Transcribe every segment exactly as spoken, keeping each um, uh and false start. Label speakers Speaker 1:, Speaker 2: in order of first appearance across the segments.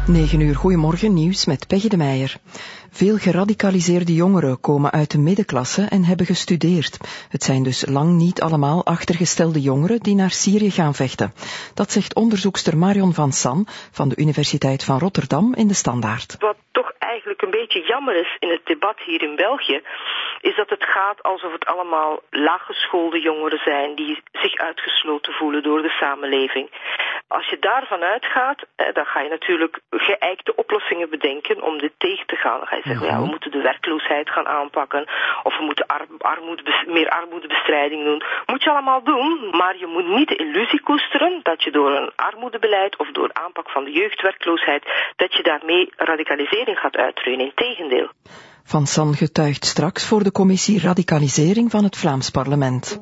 Speaker 1: negen uur, goedemorgen, nieuws met Peggy de Meijer. Veel geradicaliseerde jongeren komen uit de middenklasse en hebben gestudeerd. Het zijn dus lang niet allemaal achtergestelde jongeren die naar Syrië gaan vechten. Dat zegt onderzoekster Marion van San van de Universiteit van Rotterdam in de Standaard.
Speaker 2: Wat toch eigenlijk een beetje jammer is in het debat hier in België, is dat het gaat alsof het allemaal laaggeschoolde jongeren zijn die zich uitgesloten voelen door de samenleving. Als je daarvan uitgaat, dan ga je natuurlijk geëikte oplossingen bedenken om dit tegen te gaan. Dan ga je zeggen, ja, we moeten de werkloosheid gaan aanpakken, of we moeten ar- armoede, meer armoedebestrijding doen. Moet je allemaal doen, maar je moet niet de illusie koesteren dat je door een armoedebeleid of door aanpak van de jeugdwerkloosheid, dat je daarmee radicalisering gaat uitroeien. Integendeel.
Speaker 1: Van San getuigt straks voor de commissie Radicalisering van het Vlaams Parlement.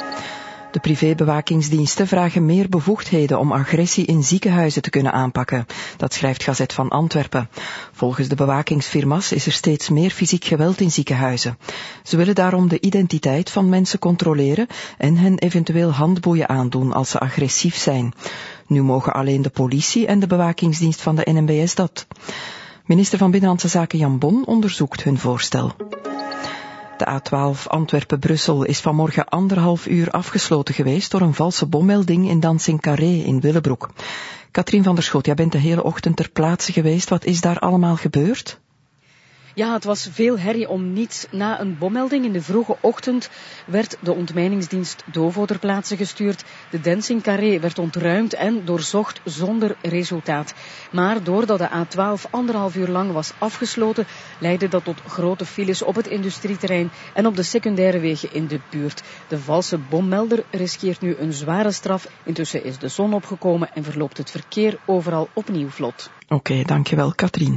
Speaker 1: De privébewakingsdiensten vragen meer bevoegdheden om agressie in ziekenhuizen te kunnen aanpakken. Dat schrijft Gazet van Antwerpen. Volgens de bewakingsfirma's is er steeds meer fysiek geweld in ziekenhuizen. Ze willen daarom de identiteit van mensen controleren en hen eventueel handboeien aandoen als ze agressief zijn. Nu mogen alleen de politie en de bewakingsdienst van de N M B S dat. Minister van Binnenlandse Zaken Jan Bon onderzoekt hun voorstel. De A twaalf Antwerpen-Brussel is vanmorgen anderhalf uur afgesloten geweest door een valse bommelding in Dancing Carré in Willebroek. Katrien van der Schot, jij bent de hele ochtend ter plaatse geweest. Wat is daar allemaal gebeurd?
Speaker 3: Ja, het was veel herrie om niets. Na een bommelding in de vroege ochtend werd de ontmijningsdienst Dovo ter plaatse gestuurd. De Dancing Carré werd ontruimd en doorzocht zonder resultaat. Maar doordat de A twaalf anderhalf uur lang was afgesloten, leidde dat tot grote files op het industrieterrein en op de secundaire wegen in de buurt. De valse bommelder riskeert nu een zware straf. Intussen is de zon opgekomen en verloopt het verkeer overal opnieuw vlot.
Speaker 1: Oké, okay, dankjewel Katrien.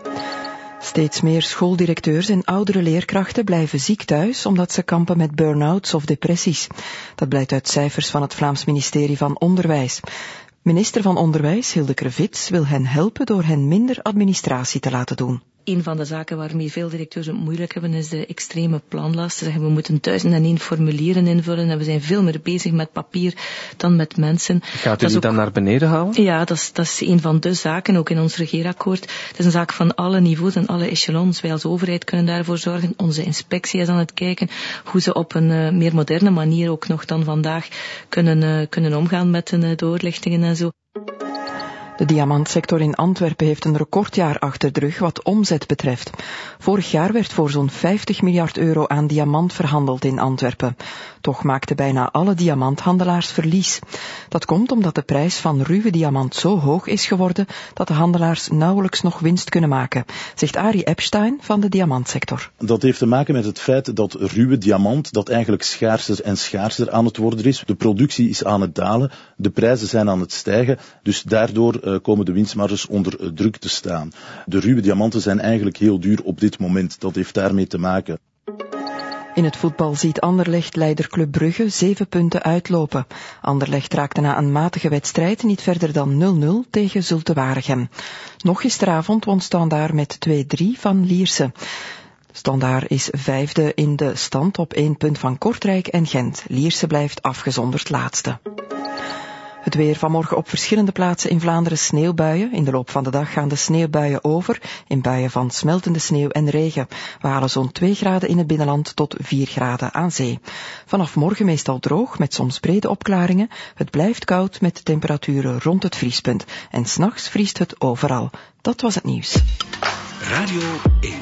Speaker 1: Steeds meer schooldirecteurs en oudere leerkrachten blijven ziek thuis omdat ze kampen met burn-outs of depressies. Dat blijkt uit cijfers van het Vlaams ministerie van Onderwijs. Minister van Onderwijs, Hilde Krevits, wil hen helpen door hen minder administratie te laten doen.
Speaker 4: Een van de zaken waarmee veel directeurs het moeilijk hebben is de extreme planlast. Ze zeggen we moeten duizend en één formulieren invullen en we zijn veel meer bezig met papier dan met mensen.
Speaker 5: Gaat u die ook dan naar beneden halen?
Speaker 4: Ja, dat is, dat is een van de zaken, ook in ons regeerakkoord. Het is een zaak van alle niveaus en alle echelons. Wij als overheid kunnen daarvoor zorgen. Onze inspectie is aan het kijken hoe ze op een uh, meer moderne manier ook nog dan vandaag kunnen, uh, kunnen omgaan met uh, de doorlichtingen en zo.
Speaker 1: De diamantsector in Antwerpen heeft een recordjaar achter de rug wat omzet betreft. Vorig jaar werd voor zo'n vijftig miljard euro aan diamant verhandeld in Antwerpen. Toch maakten bijna alle diamanthandelaars verlies. Dat komt omdat de prijs van ruwe diamant zo hoog is geworden dat de handelaars nauwelijks nog winst kunnen maken, zegt Arie Epstein van de diamantsector.
Speaker 6: Dat heeft te maken met het feit dat ruwe diamant dat eigenlijk schaarser en schaarser aan het worden is. De productie is aan het dalen, de prijzen zijn aan het stijgen, dus daardoor uh, komen de winstmarges onder uh, druk te staan. De ruwe diamanten zijn eigenlijk heel duur op dit moment, dat heeft daarmee te maken.
Speaker 1: In het voetbal ziet Anderlecht leider Club Brugge zeven punten uitlopen. Anderlecht raakte na een matige wedstrijd niet verder dan nul nul tegen Zulte Waregem. Nog gisteravond won Standaard met twee drie van Lierse. Standaard is vijfde in de stand op één punt van Kortrijk en Gent. Lierse blijft afgezonderd laatste. Het weer vanmorgen op verschillende plaatsen in Vlaanderen sneeuwbuien. In de loop van de dag gaan de sneeuwbuien over in buien van smeltende sneeuw en regen. We halen zo'n twee graden in het binnenland tot vier graden aan zee. Vanaf morgen meestal droog met soms brede opklaringen. Het blijft koud met temperaturen rond het vriespunt. En 's nachts vriest het overal. Dat was het nieuws.
Speaker 7: Radio één.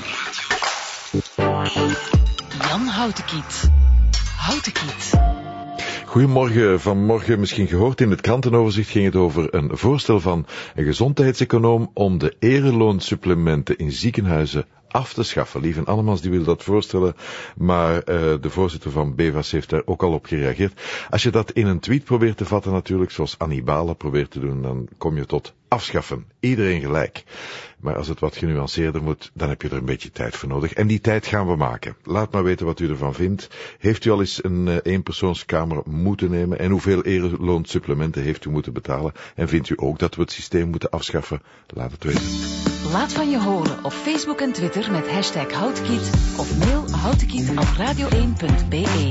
Speaker 8: Jan Houtekiet. Houtekiet.
Speaker 9: Goedemorgen. Vanmorgen misschien gehoord in het krantenoverzicht ging het over een voorstel van een gezondheidseconoom om de ereloonsupplementen in ziekenhuizen af te schaffen. Lieven Annemans die wil dat voorstellen, maar uh, de voorzitter van Bevas heeft daar ook al op gereageerd. Als je dat in een tweet probeert te vatten natuurlijk, zoals Annie Balen probeert te doen, dan kom je tot afschaffen. Iedereen gelijk. Maar als het wat genuanceerder moet, dan heb je er een beetje tijd voor nodig. En die tijd gaan we maken. Laat maar weten wat u ervan vindt. Heeft u al eens een uh, eenpersoonskamer moeten nemen? En hoeveel ereloonsupplementen heeft u moeten betalen? En vindt u ook dat we het systeem moeten afschaffen? Laat het weten.
Speaker 8: Laat van je horen op Facebook en Twitter met hashtag Houtekiet of mail houtekiet at radio één punt b e.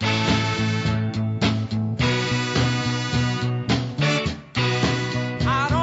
Speaker 10: I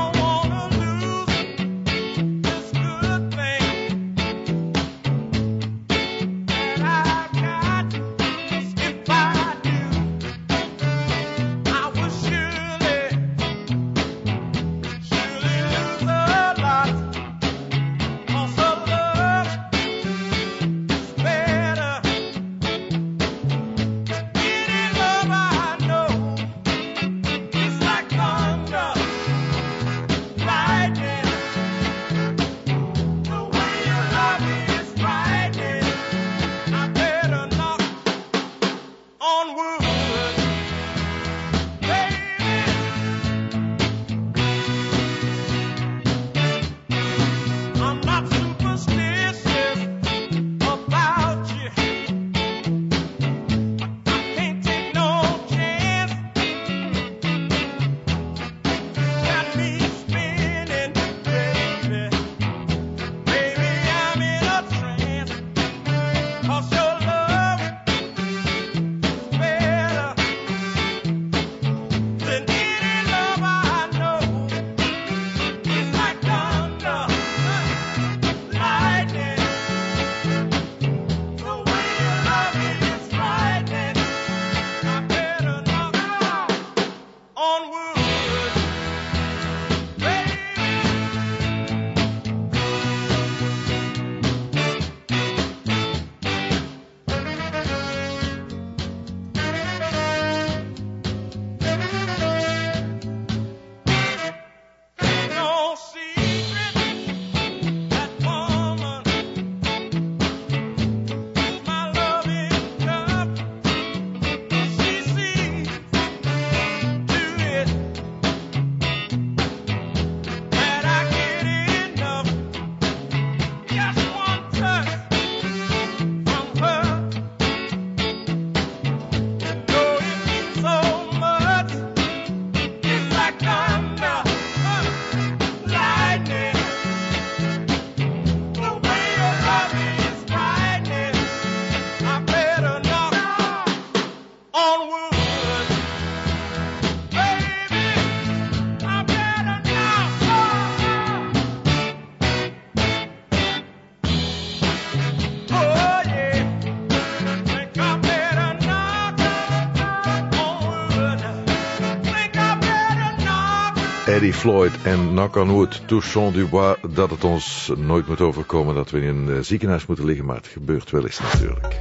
Speaker 9: Eddie Floyd en Knock on Wood, Touchons du Bois, dat het ons nooit moet overkomen dat we in een ziekenhuis moeten liggen, maar het gebeurt wel eens natuurlijk.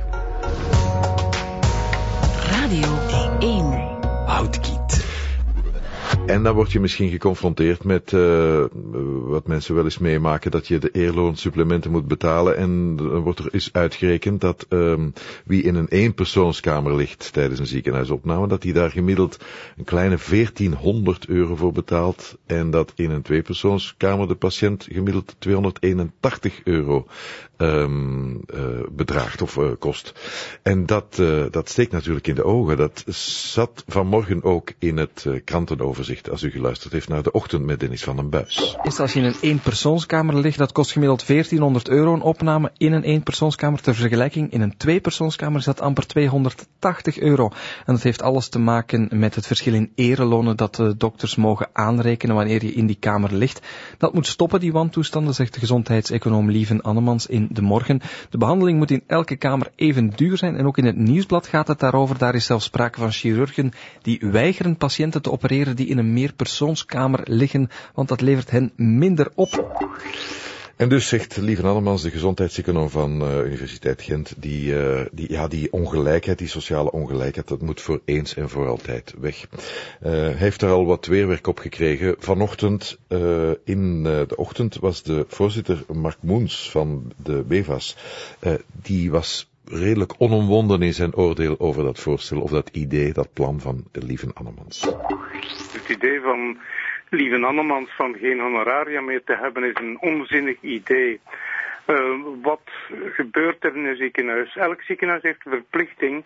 Speaker 8: Radio één.
Speaker 7: Houtkiet.
Speaker 9: En dan word je misschien geconfronteerd met uh, wat mensen wel eens meemaken, dat je de eerloonsupplementen moet betalen. En dan wordt er eens uitgerekend dat um, wie in een eenpersoonskamer ligt tijdens een ziekenhuisopname, dat die daar gemiddeld een kleine veertienhonderd euro voor betaalt. En dat in een tweepersoonskamer de patiënt gemiddeld tweehonderdeenentachtig euro um, uh, bedraagt of uh, kost. En dat, uh, dat steekt natuurlijk in de ogen. Dat zat vanmorgen ook in het uh, krantenoverzicht, als u geluisterd heeft naar de ochtend met Dennis van den Buis.
Speaker 10: Is als je in een eenpersoonskamer ligt, dat kost gemiddeld veertienhonderd euro een opname in een eenpersoonskamer. Ter vergelijking, in een tweepersoonskamer is dat amper tweehonderdtachtig euro. En dat heeft alles te maken met het verschil in erelonen dat de dokters mogen aanrekenen wanneer je in die kamer ligt. Dat moet stoppen, die wantoestanden, zegt de gezondheidseconoom Lieven Annemans in De Morgen. De behandeling moet in elke kamer even duur zijn en ook in het nieuwsblad gaat het daarover. Daar is zelfs sprake van chirurgen die weigeren patiënten te opereren die in een meerpersoonskamer liggen, want dat levert hen minder op.
Speaker 9: En dus zegt Lieven Annemans, de gezondheidseconoom van uh, Universiteit Gent, die, uh, die, ja, die ongelijkheid, die sociale ongelijkheid, dat moet voor eens en voor altijd weg. Uh, hij heeft er al wat weerwerk op gekregen. Vanochtend, uh, in uh, de ochtend, was de voorzitter Mark Moens van de B E V A S, uh, die was redelijk onomwonden in zijn oordeel over dat voorstel, of dat idee, dat plan van Lieven Annemans.
Speaker 11: Het idee van Lieven Annemans van geen honoraria meer te hebben is een onzinnig idee. Uh, wat gebeurt er in een ziekenhuis? Elk ziekenhuis heeft de verplichting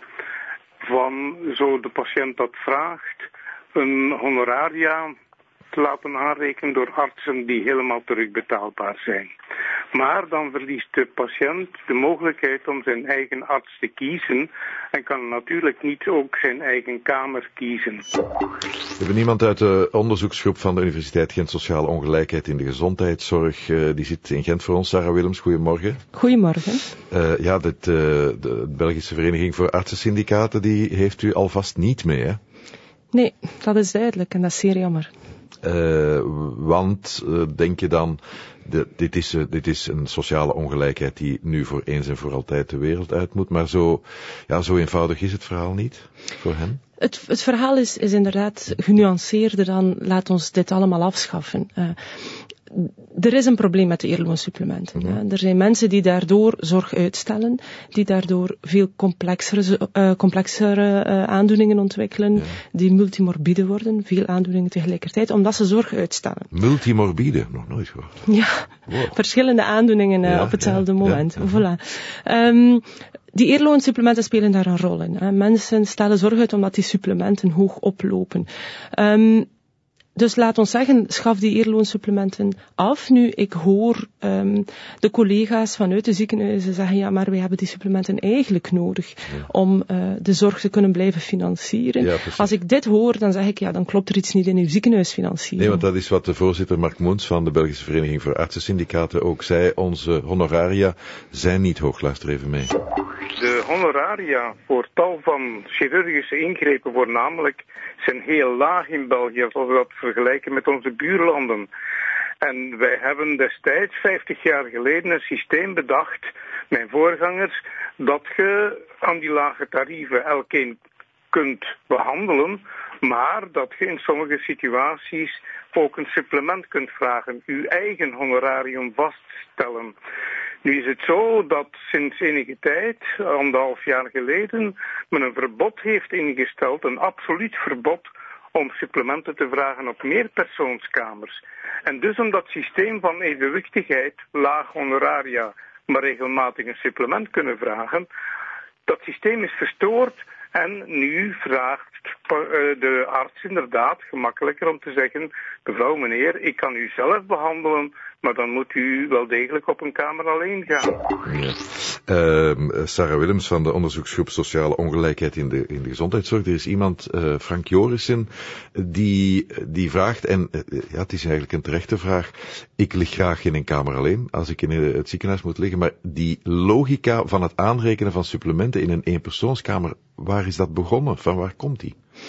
Speaker 11: van, zo de patiënt dat vraagt, een honoraria te laten aanrekenen door artsen die helemaal terugbetaalbaar zijn. Maar dan verliest de patiënt de mogelijkheid om zijn eigen arts te kiezen en kan natuurlijk niet ook zijn eigen kamer kiezen.
Speaker 9: We hebben iemand uit de onderzoeksgroep van de Universiteit Gent Sociale Ongelijkheid in de Gezondheidszorg. Uh, die zit in Gent voor ons. Sarah Willems, goedemorgen.
Speaker 12: Goedemorgen. Uh,
Speaker 9: ja, dit, uh, de, de Belgische Vereniging voor Artsensyndicaten, die heeft u alvast niet mee, hè?
Speaker 12: Nee, dat is duidelijk en dat is zeer jammer.
Speaker 9: Uh, want, uh, denk je dan, de, dit, is, uh, dit is een sociale ongelijkheid die nu voor eens en voor altijd de wereld uit moet, maar zo, ja, zo eenvoudig is het verhaal niet voor hen?
Speaker 12: Het, het verhaal is, is inderdaad genuanceerder dan laat ons dit allemaal afschaffen. Uh, Er is een probleem met de eerloonsupplementen. Mm-hmm. Er zijn mensen die daardoor zorg uitstellen, die daardoor veel complexere, uh, complexere uh, aandoeningen ontwikkelen, ja. die multimorbide worden, veel aandoeningen tegelijkertijd, omdat ze zorg uitstellen.
Speaker 9: Multimorbide? Nog nooit gehoord.
Speaker 12: Ja, wow. Verschillende aandoeningen uh, ja, op hetzelfde ja, moment. Ja, voilà. Um, Die eerloonsupplementen spelen daar een rol in. Hè. Mensen stellen zorg uit omdat die supplementen hoog oplopen. Um, Dus laat ons zeggen, schaf die eerloonsupplementen af. Nu, ik hoor um, de collega's vanuit de ziekenhuizen zeggen, ja, maar wij hebben die supplementen eigenlijk nodig ja. om uh, de zorg te kunnen blijven financieren. Ja, als ik dit hoor, dan zeg ik, ja, dan klopt er iets niet in uw ziekenhuisfinanciering.
Speaker 9: Nee, want dat is wat de voorzitter Mark Moens van de Belgische Vereniging voor Artsensyndicaten ook zei. Onze honoraria zijn niet hoog. Luister even mee.
Speaker 11: De honoraria voor tal van chirurgische ingrepen voornamelijk zijn heel laag in België, als we dat vergelijken met onze buurlanden. En wij hebben destijds, vijftig jaar geleden, een systeem bedacht, mijn voorgangers, dat je aan die lage tarieven elkeen kunt behandelen, maar dat je in sommige situaties ook een supplement kunt vragen, uw eigen honorarium vaststellen. Nu is het zo dat sinds enige tijd, anderhalf jaar geleden, men een verbod heeft ingesteld, een absoluut verbod, om supplementen te vragen op meerpersoonskamers. En dus om dat systeem van evenwichtigheid, laag honoraria, maar regelmatig een supplement kunnen vragen, dat systeem is verstoord en nu vraagt de arts inderdaad gemakkelijker om te zeggen, mevrouw, meneer, ik kan u zelf behandelen, maar dan moet u wel degelijk op een kamer alleen gaan.
Speaker 9: Ja. Uh, Sarah Willems van de onderzoeksgroep Sociale Ongelijkheid in de, in de Gezondheidszorg. Er is iemand, uh, Frank Jorissen, die, die vraagt, en uh, ja, het is eigenlijk een terechte vraag, ik lig graag in een kamer alleen, als ik in het ziekenhuis moet liggen, maar die logica van het aanrekenen van supplementen in een eenpersoonskamer, waar is dat begonnen? Van waar komt die?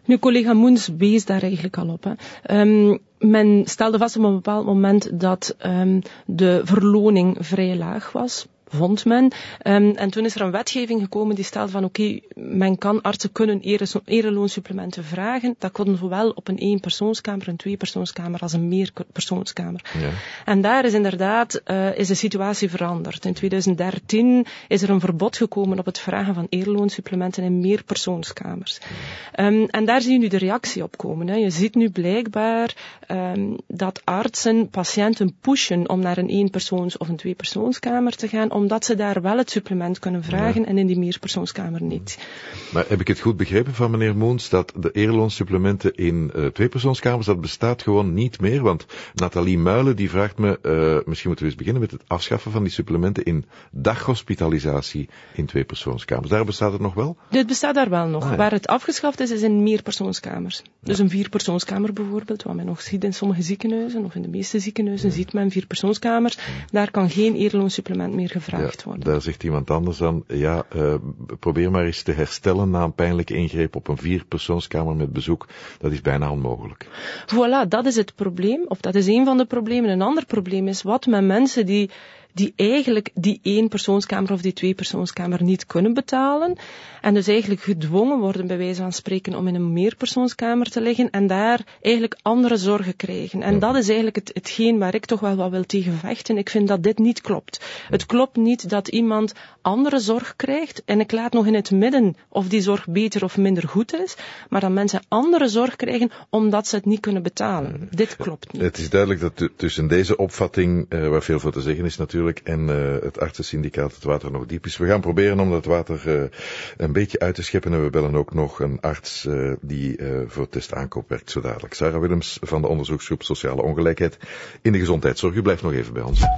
Speaker 12: Nu, collega Moens wees daar eigenlijk al op. Hè. Um, men stelde vast op een bepaald moment dat um, de verloning vrij laag was. Vond men. Um, en toen is er een wetgeving gekomen die stelde van oké, okay, men kan artsen kunnen ere, ereloonsupplementen vragen. Dat kon zowel op een éénpersoonskamer, een tweepersoonskamer als een meerpersoonskamer. Ja. En daar is inderdaad uh, is de situatie veranderd. In twintig dertien is er een verbod gekomen op het vragen van ereloonsupplementen in meerpersoonskamers. Um, en daar zie je nu de reactie op komen. Hè. Je ziet nu blijkbaar um, dat artsen patiënten pushen om naar een éénpersoons- of een tweepersoonskamer te gaan, omdat ze daar wel het supplement kunnen vragen ja. en in die meerpersoonskamer niet.
Speaker 9: Maar heb ik het goed begrepen van meneer Moens, dat de ereloonsupplementen in uh, tweepersoonskamers, dat bestaat gewoon niet meer? Want Nathalie Muilen die vraagt me, uh, misschien moeten we eens beginnen met het afschaffen van die supplementen in daghospitalisatie in tweepersoonskamers. Daar bestaat het nog wel?
Speaker 12: Dit bestaat daar wel nog. Ah, ja. Waar het afgeschaft is, is in meerpersoonskamers. Dus ja. een vierpersoonskamer bijvoorbeeld, wat men nog ziet in sommige ziekenhuizen, of in de meeste ziekenhuizen ja. ziet men vierpersoonskamers. Daar kan geen ereloonsupplement meer gevraagd
Speaker 9: ja,
Speaker 12: worden.
Speaker 9: Daar zegt iemand anders aan, ja, uh, probeer maar eens te herstellen na een pijnlijke ingreep op een vierpersoonskamer met bezoek. Dat is bijna onmogelijk.
Speaker 12: Voilà, dat is het probleem, of dat is een van de problemen. Een ander probleem is wat met mensen die die eigenlijk die éénpersoonskamer of die tweepersoonskamer niet kunnen betalen en dus eigenlijk gedwongen worden bij wijze van spreken om in een meerpersoonskamer te liggen en daar eigenlijk andere zorgen krijgen. En dat is eigenlijk het, hetgeen waar ik toch wel wat wil tegen vechten. Ik vind dat dit niet klopt. Het klopt niet dat iemand andere zorg krijgt en ik laat nog in het midden of die zorg beter of minder goed is, maar dat mensen andere zorg krijgen omdat ze het niet kunnen betalen. Dit klopt niet.
Speaker 9: Het is duidelijk dat t- tussen deze opvatting, uh, waar veel voor te zeggen is natuurlijk, en uh, het artsensyndicaat het water nog diep is. We gaan proberen om dat water uh, een beetje uit te scheppen en we bellen ook nog een arts uh, die uh, voor testaankoop werkt zo dadelijk. Sarah Willems van de onderzoeksgroep Sociale Ongelijkheid in de Gezondheidszorg. U blijft nog even bij ons.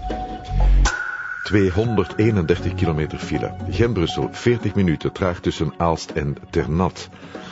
Speaker 9: tweehonderdeenendertig kilometer file. Gent-Brussel, veertig minuten, traag tussen Aalst en Ternat.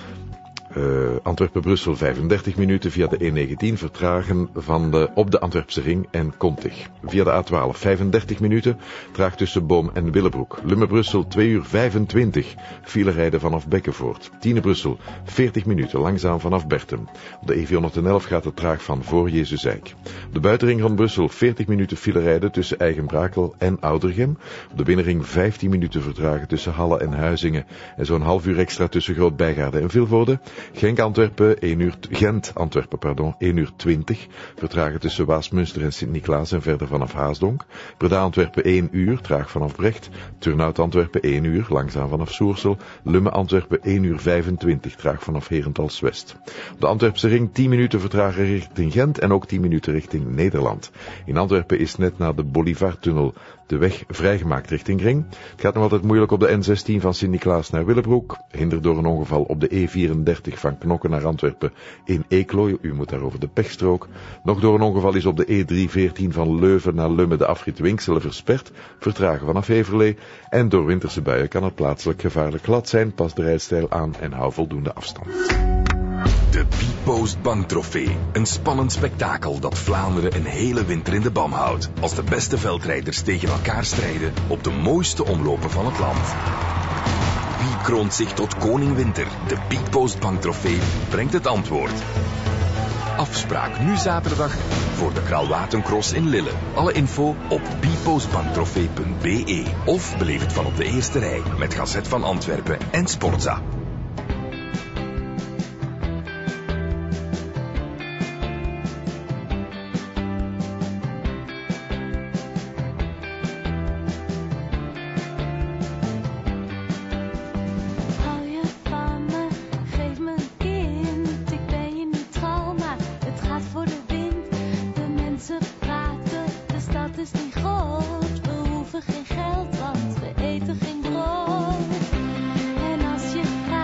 Speaker 9: Uh, Antwerpen-Brussel vijfendertig minuten via de E negentien, vertragen van de, op de Antwerpse ring en Kontig. Via de A twaalf vijfendertig minuten, traag tussen Boom en Willebroek. Lumme-Brussel twee uur vijfentwintig, file rijden vanaf Bekkenvoort. Tiene-Brussel veertig minuten, langzaam vanaf Bertem. Op de E vierhonderdelf gaat het traag van voor Jezusijk. Op de buitenring rond Brussel veertig minuten file rijden tussen Eigenbrakel en Oudergem. Op de binnenring vijftien minuten vertragen tussen Halle en Huizingen. En zo'n half uur extra tussen Groot-Bijgaarde en Vilvoorde. Genk-Antwerpen, één uur, Gent-Antwerpen, pardon, één uur twintig. Vertragen tussen Waasmunster en Sint-Niklaas en verder vanaf Haasdonk. Breda-Antwerpen één uur, traag vanaf Brecht. Turnhout-Antwerpen één uur, langzaam vanaf Soersel. Lumme-Antwerpen één uur vijfentwintig, traag vanaf Herentals-West. Op de Antwerpse ring tien minuten vertragen richting Gent en ook tien minuten richting Nederland. In Antwerpen is net na de Bolivar-tunnel de weg vrijgemaakt richting Ring. Het gaat nog altijd moeilijk op de N zestien van Sint-Niklaas naar Willebroek. Hinder door een ongeval op de E vierendertig van Knokke naar Antwerpen in Eeklo. U moet daar over de pechstrook. Nog door een ongeval is op de E driehonderdveertien van Leuven naar Lumme de afrit Winkselen versperd. Vertragen vanaf Heverlee. En door winterse buien kan het plaatselijk gevaarlijk glad zijn. Pas de rijdstijl aan en hou voldoende afstand.
Speaker 7: De Beatpost Banktrofee. Een spannend spektakel dat Vlaanderen een hele winter in de ban houdt. Als de beste veldrijders tegen elkaar strijden op de mooiste omlopen van het land. Wie kroont zich tot koning winter? De Beatpost Banktrofee brengt het antwoord. Afspraak nu zaterdag voor de Kraalwatencross in Lille. Alle info op beatpostbanktrofee punt b e of beleef het van op de eerste rij met Gazet van Antwerpen en Sportza.
Speaker 13: Geen geld, want we eten geen brood. En als je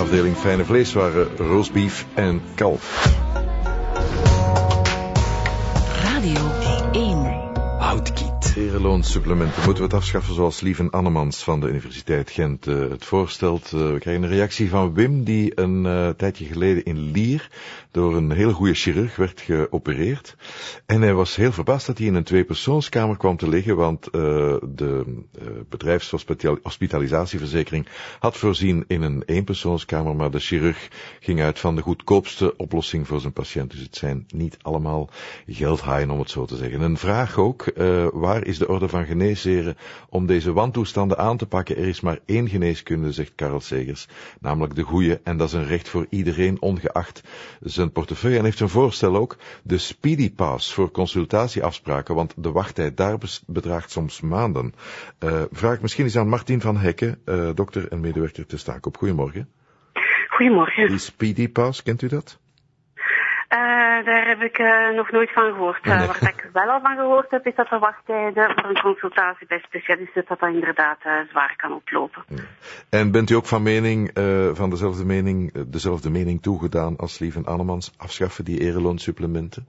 Speaker 9: Afdeling fijne vleeswaren, roastbeef en kalf.
Speaker 8: Radio één.
Speaker 9: Houtkiet. Ereloonsupplementen. Moeten we het afschaffen zoals Lieven Annemans van de Universiteit Gent uh, het voorstelt? Uh, we krijgen een reactie van Wim die een uh, tijdje geleden in Lier door een heel goede chirurg werd geopereerd. En hij was heel verbaasd dat hij in een tweepersoonskamer kwam te liggen, want uh, de uh, bedrijfshospitalisatieverzekering had voorzien in een eenpersoonskamer, maar de chirurg ging uit van de goedkoopste oplossing voor zijn patiënt. Dus het zijn niet allemaal geldhaaien, om het zo te zeggen. Een vraag ook, uh, waar is de orde van geneesheren om deze wantoestanden aan te pakken? Er is maar één geneeskunde, zegt Karel Segers, namelijk de goeie, en dat is een recht voor iedereen, ongeacht zijn portefeuille. En heeft een voorstel ook, de Speedy Pass voor consultatieafspraken, want de wachttijd daar bedraagt soms maanden. Uh, vraag misschien eens aan Martin van Hekken, uh, dokter en medewerker te Staakop. Goedemorgen.
Speaker 13: Goedemorgen.
Speaker 9: Die Speedy Pass, kent u dat?
Speaker 13: Uh, daar heb ik uh, nog nooit van gehoord. Uh, nee. Waar ik wel al van gehoord heb, is dat de wachttijden voor een consultatie bij specialisten, dat dat inderdaad uh, zwaar kan oplopen. Ja.
Speaker 9: En bent u ook van mening, uh, van dezelfde mening, uh, dezelfde mening toegedaan als Lieven Annemans, afschaffen die ereloonsupplementen?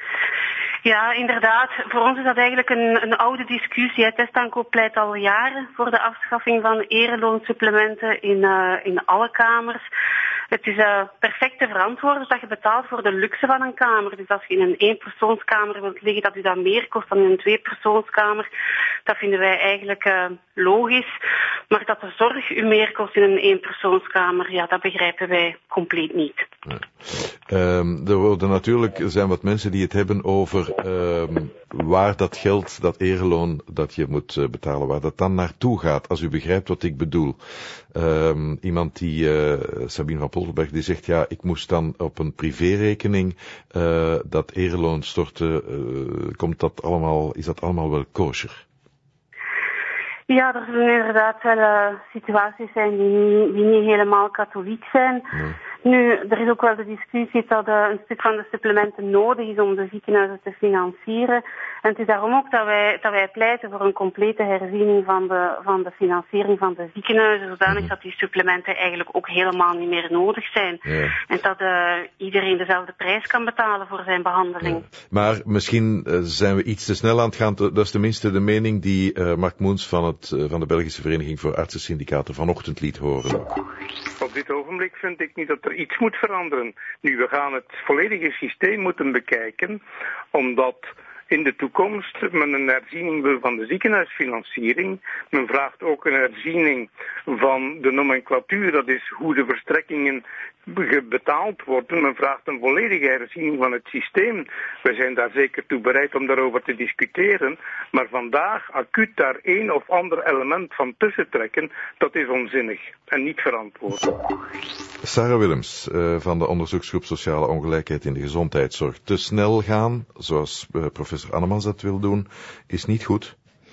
Speaker 13: Ja, inderdaad. Voor ons is dat eigenlijk een, een oude discussie. Testaankoop pleit al jaren voor de afschaffing van ereloonsupplementen in, uh, in alle kamers. Het is uh, perfect te verantwoorden dat je betaalt voor de luxe van een kamer. Dus als je in een eenpersoonskamer wilt liggen, dat u dat meer kost dan in een tweepersoonskamer. Dat vinden wij eigenlijk uh, logisch. Maar dat de zorg u meer kost in een eenpersoonskamer, ja, dat begrijpen wij compleet niet.
Speaker 9: Ja. Um, er worden natuurlijk, er zijn wat mensen die het hebben over um, waar dat geld, dat ereloon dat je moet uh, betalen, waar dat dan naartoe gaat, als u begrijpt wat ik bedoel. Um, iemand die, uh, Sabine van Polderberg, die zegt, ja, ik moest dan op een privérekening uh, dat ereloon storten, uh, komt dat allemaal, is dat allemaal wel kosher?
Speaker 13: Ja, er zullen inderdaad wel uh, situaties zijn die niet, die niet helemaal katholiek zijn. Nee. Nu, er is ook wel de discussie dat uh, een stuk van de supplementen nodig is om de ziekenhuizen te financieren. En het is daarom ook dat wij, dat wij pleiten voor een complete herziening van de, van de financiering van de ziekenhuizen, zodanig mm. dat die supplementen eigenlijk ook helemaal niet meer nodig zijn. Ja. En dat uh, iedereen dezelfde prijs kan betalen voor zijn behandeling. Ja.
Speaker 9: Maar misschien uh, zijn we iets te snel aan het gaan. Dat is tenminste de mening die uh, Mark Moens van, het, uh, van de Belgische Vereniging voor Artsensyndicaten vanochtend liet horen.
Speaker 11: Op dit ogenblik vind ik niet dat er iets moet veranderen. Nu, we gaan het volledige systeem moeten bekijken, omdat in de toekomst men een herziening wil van de ziekenhuisfinanciering. Men vraagt ook een herziening van de nomenclatuur, dat is hoe de verstrekkingen betaald worden. Men vraagt een volledige herziening van het systeem. We zijn daar zeker toe bereid om daarover te discussiëren. Maar vandaag acuut daar één of ander element van tussen trekken, dat is onzinnig en niet verantwoord.
Speaker 9: Sarah Willems uh, van de onderzoeksgroep Sociale Ongelijkheid in de Gezondheidszorg. Te snel gaan, zoals uh, professor Annemans dat wil doen, is niet goed.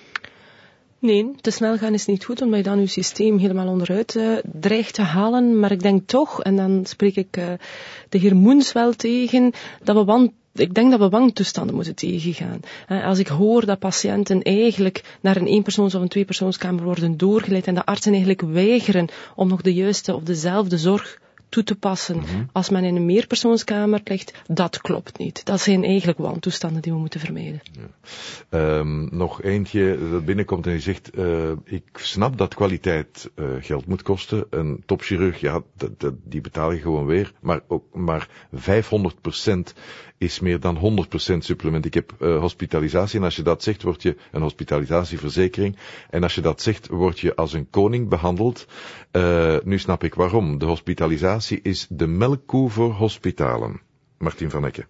Speaker 12: Nee, te snel gaan is niet goed, omdat je dan je systeem helemaal onderuit uh, dreigt te halen. Maar ik denk toch, en dan spreek ik uh, de heer Moens wel tegen, dat we want Ik denk dat we wantoestanden moeten tegengaan. Als ik hoor dat patiënten eigenlijk naar een eenpersoons- of een tweepersoonskamer worden doorgeleid en de artsen eigenlijk weigeren om nog de juiste of dezelfde zorg toe te passen mm-hmm. als men in een meerpersoonskamer ligt, dat klopt niet. Dat zijn eigenlijk wantoestanden die we moeten vermijden.
Speaker 9: Ja. Um, nog eentje dat binnenkomt en die zegt, uh, ik snap dat kwaliteit uh, geld moet kosten. Een topchirurg, ja, dat, dat, die betaal je gewoon weer, maar ook maar vijfhonderd procent is meer dan honderd procent supplement. Ik heb uh, hospitalisatie en als je dat zegt, word je een hospitalisatieverzekering. En als je dat zegt, word je als een koning behandeld. Uh, nu snap ik waarom. De hospitalisatie is de melkkoe voor hospitalen. Martin van Hekken.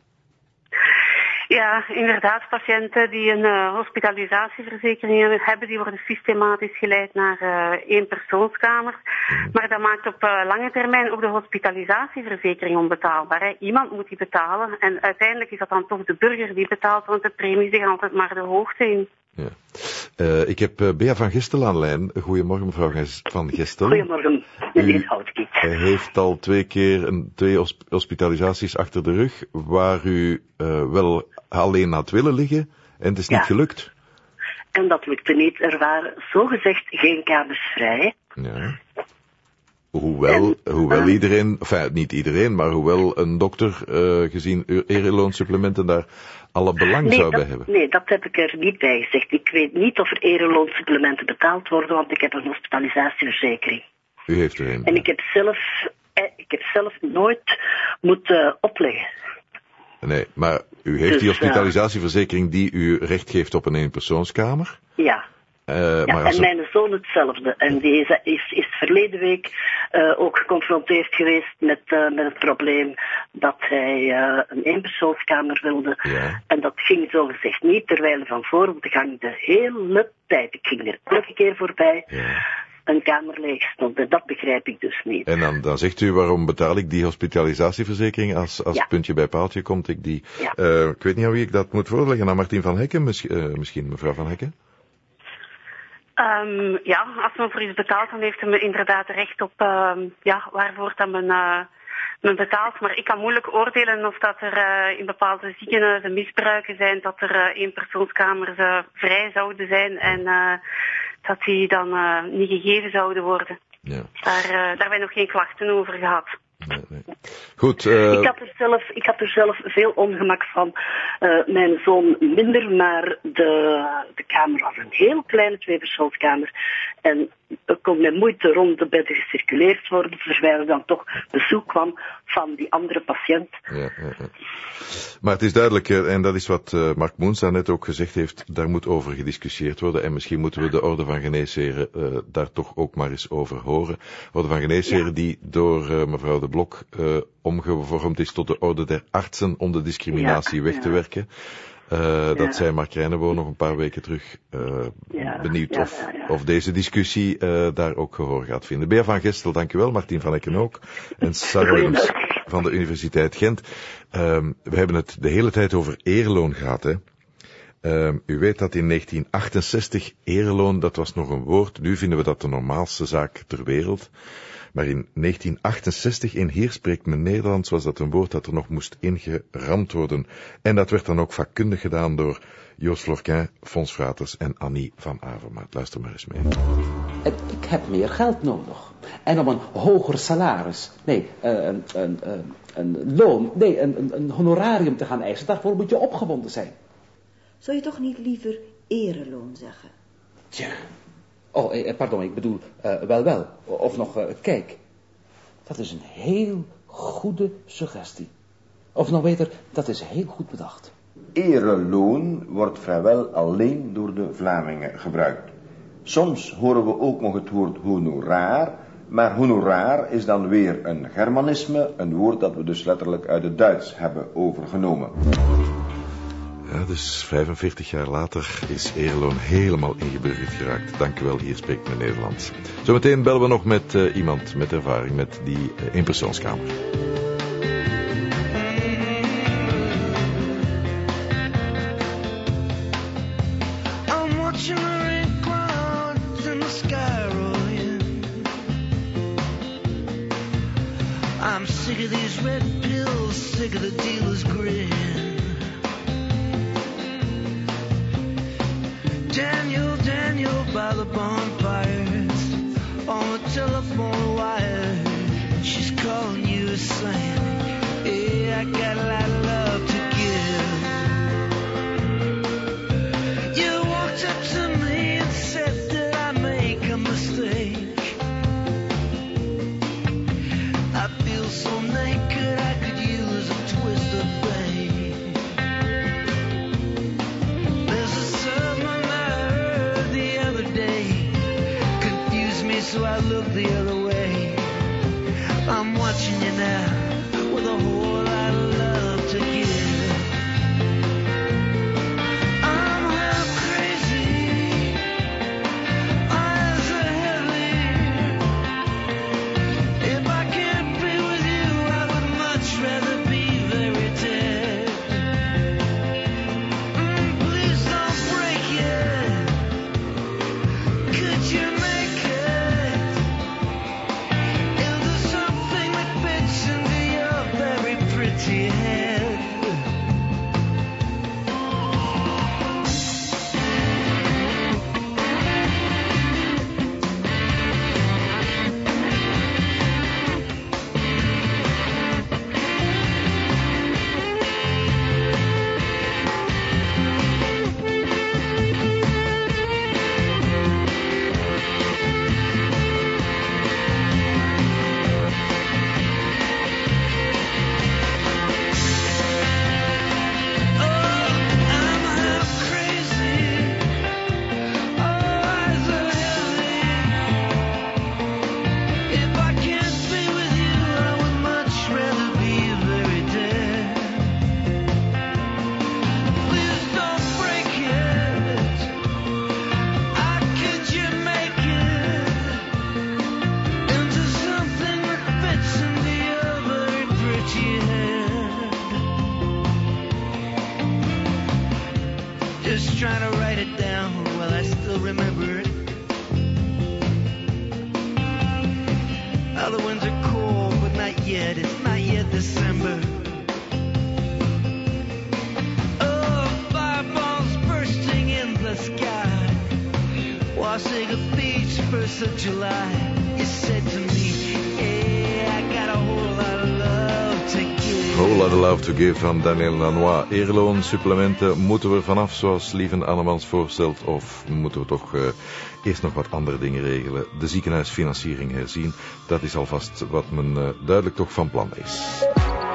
Speaker 13: Ja, inderdaad, patiënten die een uh, hospitalisatieverzekering hebben, die worden systematisch geleid naar uh, eenpersoonskamers. Mm. Maar dat maakt op uh, lange termijn ook de hospitalisatieverzekering onbetaalbaar. Hè. Iemand moet die betalen en uiteindelijk is dat dan toch de burger die betaalt, want de premies die gaan altijd maar de hoogte in.
Speaker 9: Ja. Uh, ik heb uh, Bea van Gestel aan lijn. Goedemorgen mevrouw van Gestel.
Speaker 14: Goedemorgen, meneer Houtkiet.
Speaker 9: U heeft al twee keer een, twee hosp- hospitalisaties achter de rug waar u uh, wel alleen had willen liggen en het is niet ja. gelukt.
Speaker 14: En dat lukte niet. Er waren zogezegd geen kamers vrij.
Speaker 9: Ja. Hoewel, en, hoewel uh, iedereen, enfin niet iedereen, maar hoewel een dokter uh, gezien ereloonsupplementen daar alle belang
Speaker 14: nee,
Speaker 9: zou
Speaker 14: dat,
Speaker 9: bij hebben.
Speaker 14: Nee, dat heb ik er niet bij gezegd. Ik weet niet of er ereloonsupplementen betaald worden, want ik heb een hospitalisatieverzekering.
Speaker 9: U heeft er een.
Speaker 14: En ik heb zelf, ik heb zelf nooit moeten opleggen.
Speaker 9: Nee, maar u heeft dus, die hospitalisatieverzekering die u recht geeft op een eenpersoonskamer?
Speaker 14: Ja.
Speaker 9: Uh,
Speaker 14: ja,
Speaker 9: maar
Speaker 14: en
Speaker 9: er...
Speaker 14: mijn zoon hetzelfde. En die is, is, is verleden week uh, ook geconfronteerd geweest met, uh, met het probleem dat hij uh, een eenpersoonskamer wilde.
Speaker 9: Ja.
Speaker 14: En dat ging zogezegd niet, terwijl er van voor op de gang de hele tijd, ik ging er elke keer voorbij,
Speaker 9: ja.
Speaker 14: een kamer leeg stond. En dat begrijp ik dus niet.
Speaker 9: En dan, dan zegt u, waarom betaal ik die hospitalisatieverzekering als, als
Speaker 14: ja.
Speaker 9: puntje bij paaltje komt ik die...
Speaker 14: Ja.
Speaker 9: Uh, ik weet niet aan wie ik dat moet voorleggen, aan Martien van Hekken, mis, uh, misschien mevrouw van Hekken?
Speaker 13: Um, ja, als men voor iets betaalt, dan heeft men inderdaad recht op uh, ja, waarvoor dat men, uh, men betaalt. Maar ik kan moeilijk oordelen of dat er uh, in bepaalde ziekenhuizen misbruiken zijn, dat er uh, eenpersoonskamers uh, vrij zouden zijn en uh, dat die dan uh, niet gegeven zouden worden.
Speaker 9: Ja.
Speaker 13: Daar, uh, daar hebben wij nog geen klachten over gehad.
Speaker 9: Nee, nee. Goed. Uh...
Speaker 14: Ik, had er zelf, ik had er zelf veel ongemak van. Uh, mijn zoon minder, maar de, de kamer was een heel kleine tweepersoonskamer. En er kon met moeite rond de bedden gecirculeerd worden, terwijl er dan toch bezoek kwam van die andere patiënt.
Speaker 9: Ja, ja, ja. Maar het is duidelijk, en dat is wat uh, Mark Moens daarnet ook gezegd heeft, daar moet over gediscussieerd worden. En misschien moeten we de Orde van Geneesheren uh, daar toch ook maar eens over horen. Orde van Geneesheren ja. die door uh, mevrouw De Blok uh, omgevormd is tot de Orde der Artsen om de discriminatie ja, weg ja. te werken. Uh, ja. Dat zei Mark Reinebo nog een paar weken terug. Uh, ja, benieuwd ja, of, ja, ja. of deze discussie uh, daar ook gehoor gaat vinden. Bea van Gestel, dankjewel. Martien van Hekken ook. En Sarah Willems van de Universiteit Gent. Um, we hebben het de hele tijd over ereloon gehad, hè. Um, u weet dat in negentien achtenzestig ereloon, dat was nog een woord. Nu vinden we dat de normaalste zaak ter wereld. Maar in negentien achtenzestig, in Hier spreekt men Nederlands, was dat een woord dat er nog moest ingeramd worden. En dat werd dan ook vakkundig gedaan door Joost Florquin, Fons Fraters en Annie van Avermaat. Luister maar eens mee.
Speaker 15: Ik heb meer geld nodig. En om een hoger salaris, nee, een, een, een, een loon, nee, een, een honorarium te gaan eisen, daarvoor moet je opgewonden zijn.
Speaker 16: Zou je toch niet liever ereloon zeggen?
Speaker 15: Tja. Oh, eh, pardon, ik bedoel, uh, wel wel. Of nog, uh, kijk. Dat is een heel goede suggestie. Of nog beter, dat is heel goed bedacht.
Speaker 17: Ereloon wordt vrijwel alleen door de Vlamingen gebruikt. Soms horen we ook nog het woord honoraar, maar honoraar is dan weer een Germanisme, een woord dat we dus letterlijk uit het Duits hebben overgenomen.
Speaker 9: Ja, dus vijfenveertig jaar later is ereloon helemaal ingeburgerd geraakt. Dank u wel, Hier spreekt men Nederlands. Zometeen bellen we nog met uh, iemand met ervaring met die uh, eenpersoonskamer.
Speaker 18: I'm sick of these red pills, sick of the dealer's grin. Daniel, Daniel by the bonfires, on the telephone wire, she's calling you saying, hey, I got a lot of love to give. You walked up to me and said that I make a mistake. I feel so naked I could use a twist of fate. There's a sermon I heard the other day, confused me so I looked the other way. I'm watching you now with a whole lot of love to give. I'm half crazy, eyes are heavy. If I can't be with you, I would much rather be very dead. Mm, please don't break it. Could you make it? Osage Beach, first of July. You said to me, hey, I got a whole lot of love to give.
Speaker 9: Whole lot of love to give van Daniel Lanois. Eerloon, supplementen, moeten we er vanaf zoals Lieven Annemans voorstelt, of moeten we toch uh, eerst nog wat andere dingen regelen? De ziekenhuisfinanciering herzien, dat is alvast wat men uh, duidelijk toch van plan is.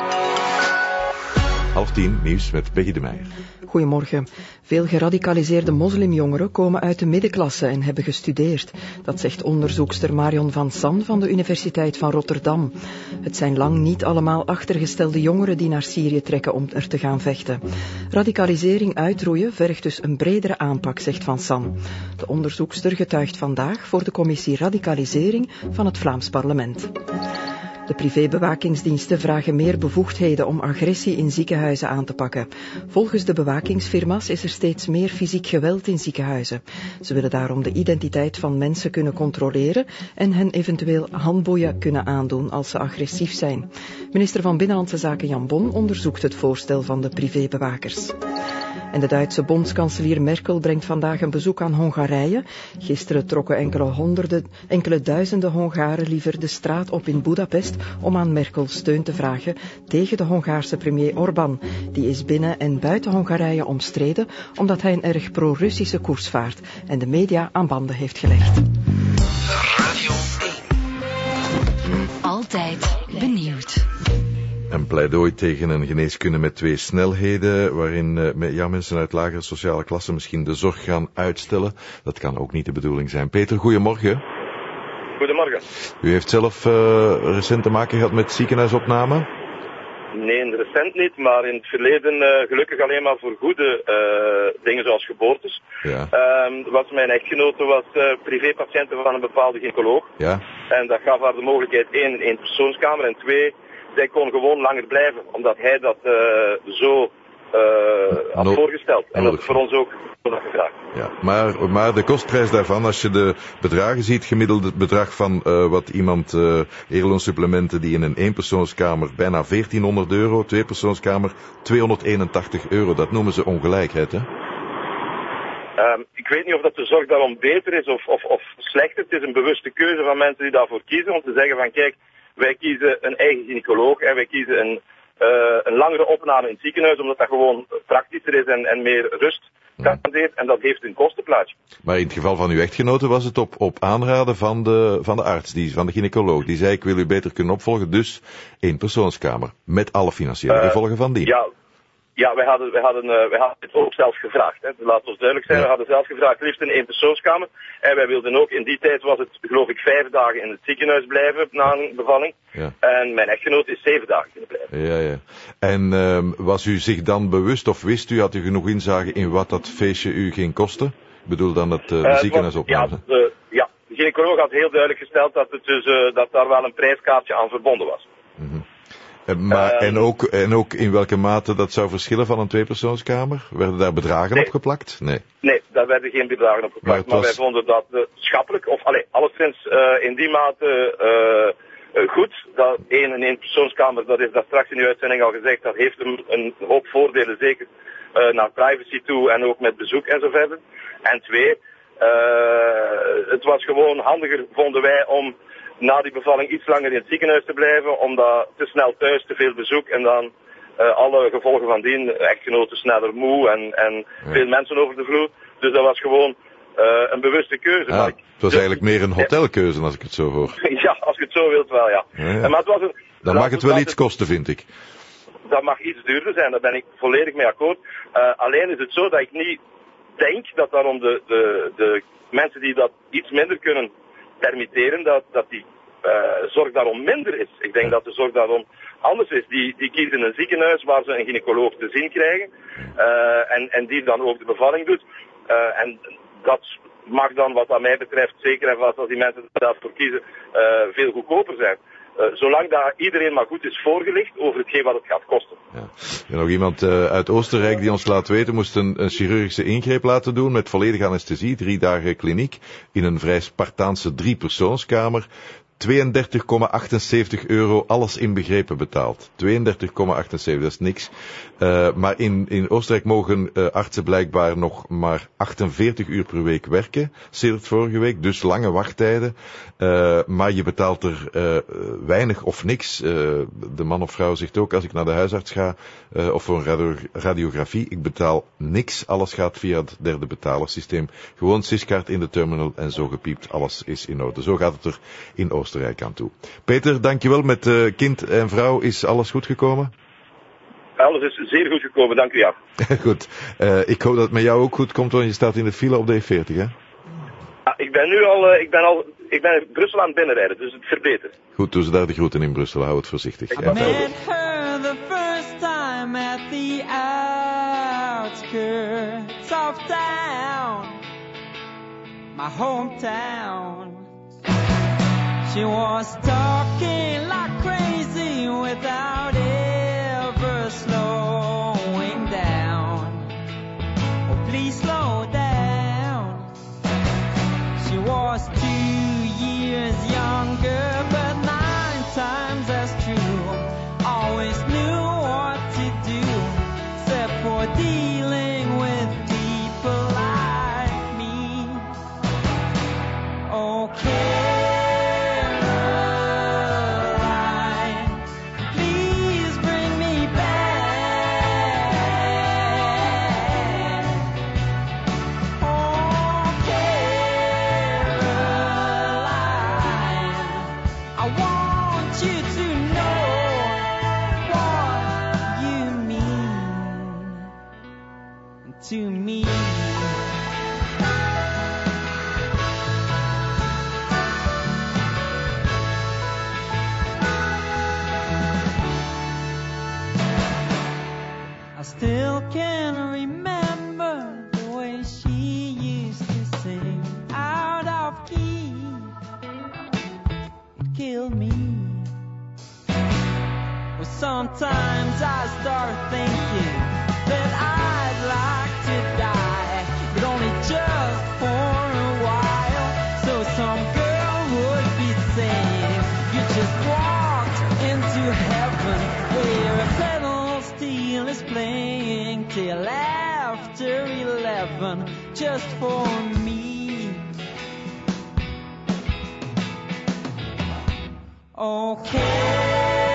Speaker 9: Half tien, nieuws met Peggy de Meijer.
Speaker 1: Goedemorgen. Veel geradicaliseerde moslimjongeren komen uit de middenklasse en hebben gestudeerd. Dat zegt onderzoekster Marion van San van de Universiteit van Rotterdam. Het zijn lang niet allemaal achtergestelde jongeren die naar Syrië trekken om er te gaan vechten. Radicalisering uitroeien vergt dus een bredere aanpak, zegt Van San. De onderzoekster getuigt vandaag voor de commissie Radicalisering van het Vlaams Parlement. De privébewakingsdiensten vragen meer bevoegdheden om agressie in ziekenhuizen aan te pakken. Volgens de bewakingsfirma's is er steeds meer fysiek geweld in ziekenhuizen. Ze willen daarom de identiteit van mensen kunnen controleren en hen eventueel handboeien kunnen aandoen als ze agressief zijn. Minister van Binnenlandse Zaken Jan Bon onderzoekt het voorstel van de privébewakers. En de Duitse bondskanselier Merkel brengt vandaag een bezoek aan Hongarije. Gisteren trokken enkele honderden, enkele duizenden Hongaren liever de straat op in Budapest om aan Merkel steun te vragen tegen de Hongaarse premier Orbán. Die is binnen en buiten Hongarije omstreden omdat hij een erg pro-Russische koers vaart en de media aan banden heeft gelegd.
Speaker 8: Radio één. Altijd benieuwd.
Speaker 9: Een pleidooi tegen een geneeskunde met twee snelheden, waarin uh, ja, mensen uit lagere sociale klassen misschien de zorg gaan uitstellen. Dat kan ook niet de bedoeling zijn. Peter, goedemorgen.
Speaker 19: Goedemorgen.
Speaker 9: U heeft zelf uh, recent te maken gehad met ziekenhuisopname?
Speaker 19: Nee, recent niet, maar in het verleden uh, gelukkig alleen maar voor goede uh, dingen zoals geboortes.
Speaker 9: Ja.
Speaker 19: Uh, was mijn echtgenote was uh, privépatiënte van een bepaalde gynaecoloog.
Speaker 9: Ja.
Speaker 19: En dat gaf haar de mogelijkheid één, in één persoonskamer en twee, zij kon gewoon langer blijven, omdat hij dat uh, zo uh, had no- voorgesteld. En dat is voor ons ook gevraagd.
Speaker 9: Ja, maar, maar de kostprijs daarvan, als je de bedragen ziet, gemiddeld het bedrag van uh, wat iemand uh, eerloonsupplementen die in een eenpersoonskamer bijna veertienhonderd euro, tweepersoonskamer tweehonderdeenentachtig euro, dat noemen ze ongelijkheid, hè?
Speaker 19: Um, ik weet niet of dat de zorg daarom beter is of, of, of slechter. Het is een bewuste keuze van mensen die daarvoor kiezen om te zeggen van kijk, wij kiezen een eigen gynaecoloog en wij kiezen een, uh, een langere opname in het ziekenhuis, omdat dat gewoon praktischer is en, en meer rust garandeert. En dat heeft een kostenplaatje.
Speaker 9: Maar in het geval van uw echtgenote was het op, op aanraden van de, van de arts, die, van de gynaecoloog. Die zei, ik wil u beter kunnen opvolgen, dus één persoonskamer. Met alle financiële uh, gevolgen van die.
Speaker 19: Ja. Ja, wij hadden, wij hadden, uh, wij hadden het ook zelf gevraagd. Hè. Laat ons duidelijk zijn, ja. We hadden zelf gevraagd liefst een eenpersoonskamer. En wij wilden ook, in die tijd was het geloof ik vijf dagen in het ziekenhuis blijven na een bevalling.
Speaker 9: Ja.
Speaker 19: En mijn echtgenoot is zeven dagen kunnen blijven.
Speaker 9: Ja, ja. En uh, was u zich dan bewust of wist u, had u genoeg inzage in wat dat feestje u ging kosten? Ik bedoel dan het uh, de uh, ziekenhuisopname.
Speaker 19: Ja, de, ja, de gynaecoloog had heel duidelijk gesteld dat, het dus, uh, dat daar wel een prijskaartje aan verbonden was.
Speaker 9: Mm-hmm. Maar, uh, en, ook, en ook in welke mate dat zou verschillen van een tweepersoonskamer? Werden daar bedragen
Speaker 19: nee.
Speaker 9: opgeplakt? Nee.
Speaker 19: Nee, daar werden geen bedragen opgeplakt. Maar, was... maar wij vonden dat uh, schappelijk, of allee, alleszins uh, in die mate uh, uh, goed. Dat één en één persoonskamer, dat is daar straks in uw uitzending al gezegd, dat heeft een, een hoop voordelen, zeker uh, naar privacy toe en ook met bezoek en zo verder. En twee, uh, het was gewoon handiger, vonden wij, om na die bevalling iets langer in het ziekenhuis te blijven, omdat te snel thuis, te veel bezoek en dan uh, alle gevolgen van dien, echtgenoten sneller moe en, en ja. veel mensen over de vloer. Dus dat was gewoon uh, een bewuste keuze.
Speaker 9: Ah,
Speaker 19: maar ik,
Speaker 9: het was dus, eigenlijk meer een hotelkeuze als ik het zo hoor.
Speaker 19: Ja, als je het zo wilt wel, ja. ja, ja. Maar het was een,
Speaker 9: dan mag het wel iets kosten, vind ik.
Speaker 19: Dat mag iets duurder zijn, daar ben ik volledig mee akkoord. Uh, alleen is het zo dat ik niet denk dat daarom de, de, de mensen die dat iets minder kunnen permitteren, dat, dat die uh, zorg daarom minder is. Ik denk dat de zorg daarom anders is. Die, die kiezen een ziekenhuis waar ze een gynaecoloog te zien krijgen uh, en, en die dan ook de bevalling doet. Uh, en dat mag dan wat aan mij betreft, zeker en vast als die mensen daarvoor kiezen, uh, veel goedkoper zijn. Uh, zolang dat iedereen maar goed is voorgelicht over hetgeen wat het gaat kosten.
Speaker 9: Ja. En nog iemand uh, uit Oostenrijk die ons laat weten, moest een, een chirurgische ingreep laten doen met volledige anesthesie, drie dagen kliniek, in een vrij Spartaanse driepersoonskamer. tweeëndertig komma achtenzeventig euro, alles inbegrepen betaald. tweeëndertig komma achtenzeventig, dat is niks. Uh, maar in, in Oostenrijk mogen uh, artsen blijkbaar nog maar achtenveertig uur per week werken, sedert vorige week, dus lange wachttijden. Uh, maar je betaalt er uh, weinig of niks. Uh, de man of vrouw zegt ook, als ik naar de huisarts ga, uh, of voor een radio, radiografie, ik betaal niks. Alles gaat via het derde betalersysteem. Gewoon siskaart in de terminal en zo gepiept, alles is in orde. Zo gaat het er in Oostenrijk aan toe. Peter, dankjewel. Met uh, kind en vrouw is alles goed gekomen?
Speaker 19: Alles is zeer goed gekomen, dank u, ja.
Speaker 9: Goed. Uh, ik hoop dat het met jou ook goed komt, want je staat in de file op de E veertig, hè?
Speaker 19: Ja, ik ben nu al, uh, ik ben al, ik ben in Brussel aan het binnenrijden, dus het verbetert.
Speaker 9: Goed, doen ze daar de groeten in Brussel, hou het voorzichtig.
Speaker 18: I met her the first time at the outskirts of town, my hometown. She was talking like crazy without ever slowing down. Oh, please slow down. She was two years younger, but nine times as true. Always knew what to do, except for dealing with people like me. Okay. To me, I still can remember the way she used to sing out of key. It killed me. Well, sometimes I start thinking that I'd like to die, but only just for a while, so some girl would be saying, you just walked into heaven, where a pedal steel is playing till after eleven, just for me. Okay.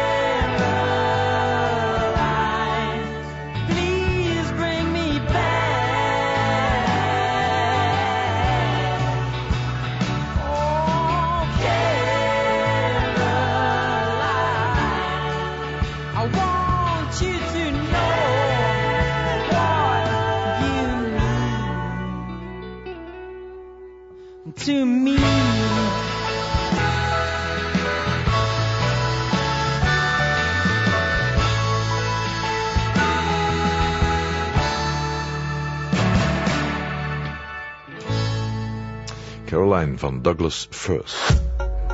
Speaker 18: To me,
Speaker 9: Caroline van Douglas First.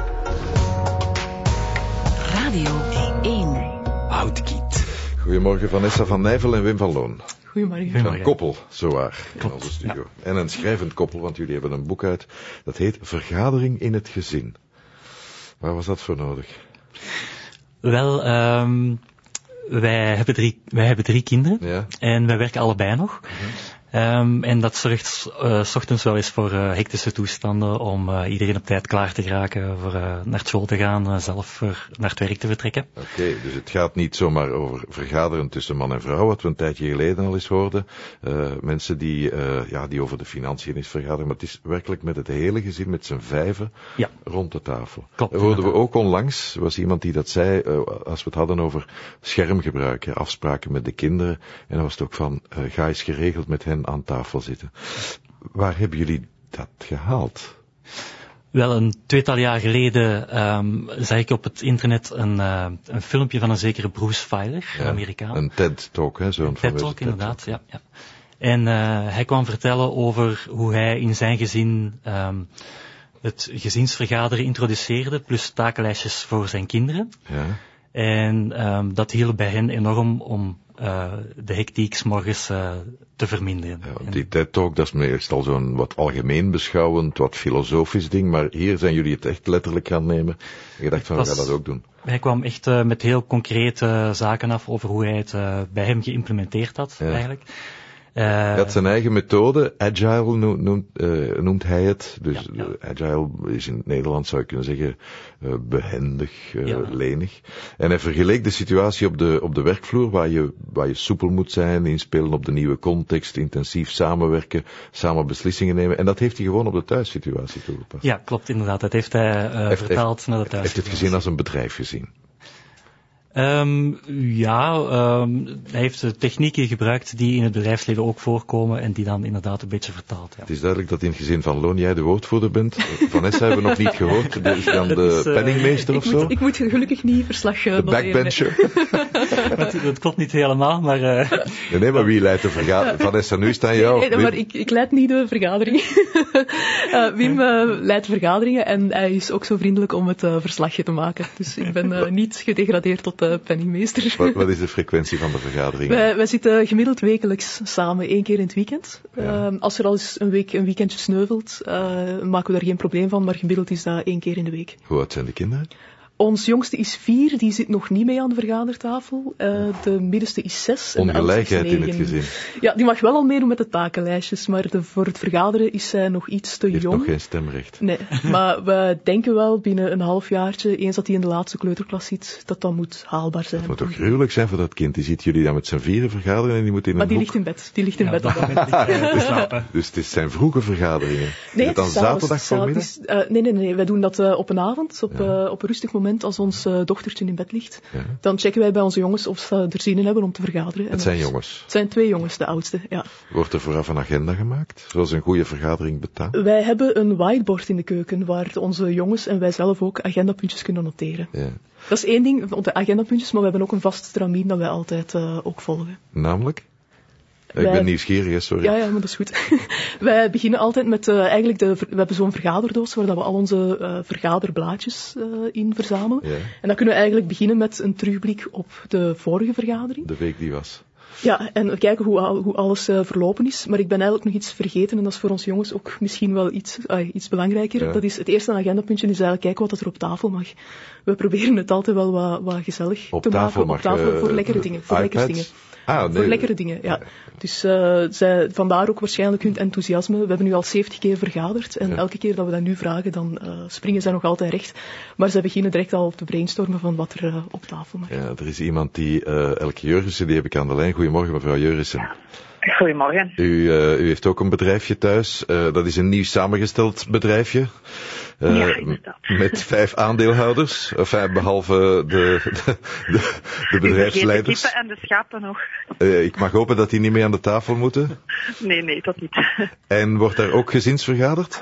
Speaker 8: Radio één.
Speaker 9: Oudkiet. Goedemorgen Vanessa van Nijvel en Wim van Loon.
Speaker 20: Goedemorgen.
Speaker 9: Een koppel, zowaar, in
Speaker 20: Klopt,
Speaker 9: onze studio.
Speaker 20: Ja.
Speaker 9: En een schrijvend koppel, want jullie hebben een boek uit. Dat heet Vergadering in het Gezin. Waar was dat voor nodig?
Speaker 20: Wel, um, wij, hebben drie, wij hebben drie kinderen.
Speaker 9: Ja.
Speaker 20: En wij werken allebei nog. Mm-hmm. Um, en dat zorgt uh, 's ochtends wel eens voor uh, hectische toestanden om uh, iedereen op tijd klaar te geraken voor uh, naar school te gaan, uh, zelf voor naar het werk te vertrekken.
Speaker 9: Oké, okay, dus het gaat niet zomaar over vergaderen tussen man en vrouw, wat we een tijdje geleden al eens hoorden. Uh, mensen die, uh, ja, die over de financiën eens vergaderen, maar het is werkelijk met het hele gezin, met z'n vijven, ja. rond de tafel.
Speaker 20: Klopt.
Speaker 9: Dat hoorden we ook onlangs, er was iemand die dat zei, uh, als we het hadden over schermgebruik, hè, afspraken met de kinderen, en dan was het ook van, uh, ga eens geregeld met hen aan tafel zitten. Waar hebben jullie dat gehaald?
Speaker 20: Wel, een tweetal jaar geleden um, zag ik op het internet een, uh, een filmpje van een zekere Bruce Feiler, ja, Amerikaan.
Speaker 9: Een TED-talk, hè? Zo'n
Speaker 20: TED-talk, inderdaad, ja, ja. En uh, hij kwam vertellen over hoe hij in zijn gezin um, het gezinsvergaderen introduceerde, plus takenlijstjes voor zijn kinderen.
Speaker 9: Ja.
Speaker 20: En um, dat hielp bij hen enorm om uh, de hectiek 's morgens uh, te verminderen.
Speaker 9: Ja, die TED Talk, dat is meestal zo'n wat algemeen beschouwend, wat filosofisch ding, maar hier zijn jullie het echt letterlijk gaan nemen. En je dacht van, we gaan dat ook doen.
Speaker 20: Hij kwam echt uh, met heel concrete zaken af over hoe hij het uh, bij hem geïmplementeerd had, ja. eigenlijk. Uh,
Speaker 9: hij had zijn eigen methode, agile noemt, noemt, uh, noemt hij het. Dus ja, ja. agile is in het Nederlands, zou je kunnen zeggen, uh, behendig, uh, ja. lenig. En hij vergeleek de situatie op de, op de werkvloer, waar je, waar je soepel moet zijn, inspelen op de nieuwe context, intensief samenwerken, samen beslissingen nemen. En dat heeft hij gewoon op de thuissituatie toegepast.
Speaker 20: Ja, klopt inderdaad. Dat heeft hij uh, heeft, vertaald
Speaker 9: heeft,
Speaker 20: naar de thuissituatie.
Speaker 9: Heeft het gezien als een bedrijf gezien?
Speaker 20: Um, ja, um, hij heeft de technieken gebruikt die in het bedrijfsleven ook voorkomen en die dan inderdaad een beetje vertaald. Ja.
Speaker 9: Het is duidelijk dat in het gezin van Loon jij de woordvoerder bent. Vanessa hebben we nog niet gehoord. Is dan de is, uh, penningmeester
Speaker 12: ik
Speaker 9: of zo?
Speaker 12: Moet, ik moet gelukkig niet verslag uh,
Speaker 9: de backbencher.
Speaker 20: dat, dat klopt niet helemaal, maar... Uh...
Speaker 9: Nee, nee, maar wie leidt de vergadering? Vanessa, nu is het aan jou.
Speaker 12: Nee, nee, maar ik, ik leid niet de vergadering. uh, Wim uh, leidt de vergaderingen en hij is ook zo vriendelijk om het uh, verslagje te maken. Dus ik ben uh, niet gedegradeerd tot uh, penningmeester.
Speaker 9: Wat, wat is de frequentie van de vergaderingen?
Speaker 12: Wij, wij zitten gemiddeld wekelijks samen, één keer in het weekend. Ja. Uh, als er al eens een, week, een weekendje sneuvelt, uh, maken we daar geen probleem van, maar gemiddeld is dat één keer in de week.
Speaker 9: Hoe oud zijn de kinderen?
Speaker 12: Ons jongste is vier, die zit nog niet mee aan de vergadertafel. Uh, de middenste is zes.
Speaker 9: Ongelijkheid
Speaker 12: en
Speaker 9: in het gezin.
Speaker 12: Ja, die mag wel al meedoen met de takenlijstjes, maar de, voor het vergaderen is zij nog iets te
Speaker 9: Heeft
Speaker 12: jong.
Speaker 9: nog geen stemrecht.
Speaker 12: Nee, maar we denken wel binnen een halfjaartje, eens dat hij in de laatste kleuterklas zit, dat dat moet haalbaar zijn.
Speaker 9: Het moet toch gruwelijk zijn voor dat kind? Die ziet jullie dan met z'n vieren vergaderen en die moet in
Speaker 12: maar
Speaker 9: een
Speaker 12: die
Speaker 9: hoek...
Speaker 12: ligt in bed. Die ligt in ja, bed.
Speaker 9: te slapen. Dus het is zijn vroege vergaderingen.
Speaker 12: Nee,
Speaker 9: is het dan zaterdag voormiddag?
Speaker 12: Is, uh, nee, nee, nee. Wij doen dat uh, op een avond, op, ja. uh, op een rustig moment als ons uh, dochtertje in bed ligt. Ja. Dan checken wij bij onze jongens of ze er zin in hebben om te vergaderen.
Speaker 9: Het zijn jongens?
Speaker 12: Het zijn twee jongens, de oudste, ja.
Speaker 9: Wordt er vooraf een agenda gemaakt, zoals een goede vergadering betaamt?
Speaker 12: Wij hebben een whiteboard in de keuken, waar onze jongens en wij zelf ook agendapuntjes kunnen noteren. Ja. Dat is één ding, de agendapuntjes, maar we hebben ook een vast stramien dat wij altijd uh, ook volgen.
Speaker 9: Namelijk?
Speaker 12: Wij,
Speaker 9: ik ben nieuwsgierig, sorry.
Speaker 12: Ja, ja, maar dat is goed. Wij beginnen altijd met, uh, eigenlijk, de, we hebben zo'n vergaderdoos waar dat we al onze uh, vergaderblaadjes uh, in verzamelen. Ja. En dan kunnen we eigenlijk beginnen met een terugblik op de vorige vergadering.
Speaker 9: De week die was.
Speaker 12: Ja, en we kijken hoe, hoe alles uh, verlopen is. Maar ik ben eigenlijk nog iets vergeten en dat is voor ons jongens ook misschien wel iets, uh, iets belangrijker. Ja. Dat is het eerste agendapuntje is eigenlijk kijken wat er op tafel mag. We proberen het altijd wel wat, wat gezellig
Speaker 9: op
Speaker 12: te
Speaker 9: tafel
Speaker 12: maken.
Speaker 9: Mag,
Speaker 12: op tafel
Speaker 9: uh,
Speaker 12: voor lekkere dingen. Voor lekkere dingen.
Speaker 9: Ah, nee.
Speaker 12: Voor lekkere dingen, ja. Dus uh, zij, vandaar ook waarschijnlijk hun enthousiasme. We hebben nu al zeventig keer vergaderd en ja. elke keer dat we dat nu vragen, dan uh, springen zij nog altijd recht. Maar zij beginnen direct al te brainstormen van wat er uh, op tafel mag.
Speaker 9: Ja, er is iemand die, uh, Elke Jurgensen, die heb ik aan de lijn. Goedemorgen, mevrouw Jurgensen.
Speaker 21: Goedemorgen.
Speaker 9: U, uh, u heeft ook een bedrijfje thuis. Uh, dat is een nieuw samengesteld bedrijfje. Uh,
Speaker 21: ja, inderdaad.
Speaker 9: Met vijf aandeelhouders, enfin, behalve de, de, de, de bedrijfsleiders.
Speaker 21: De kippen en de schapen nog.
Speaker 9: Uh, ik mag hopen dat die niet mee aan de tafel moeten.
Speaker 21: Nee, nee, dat niet.
Speaker 9: En wordt daar ook gezinsvergaderd?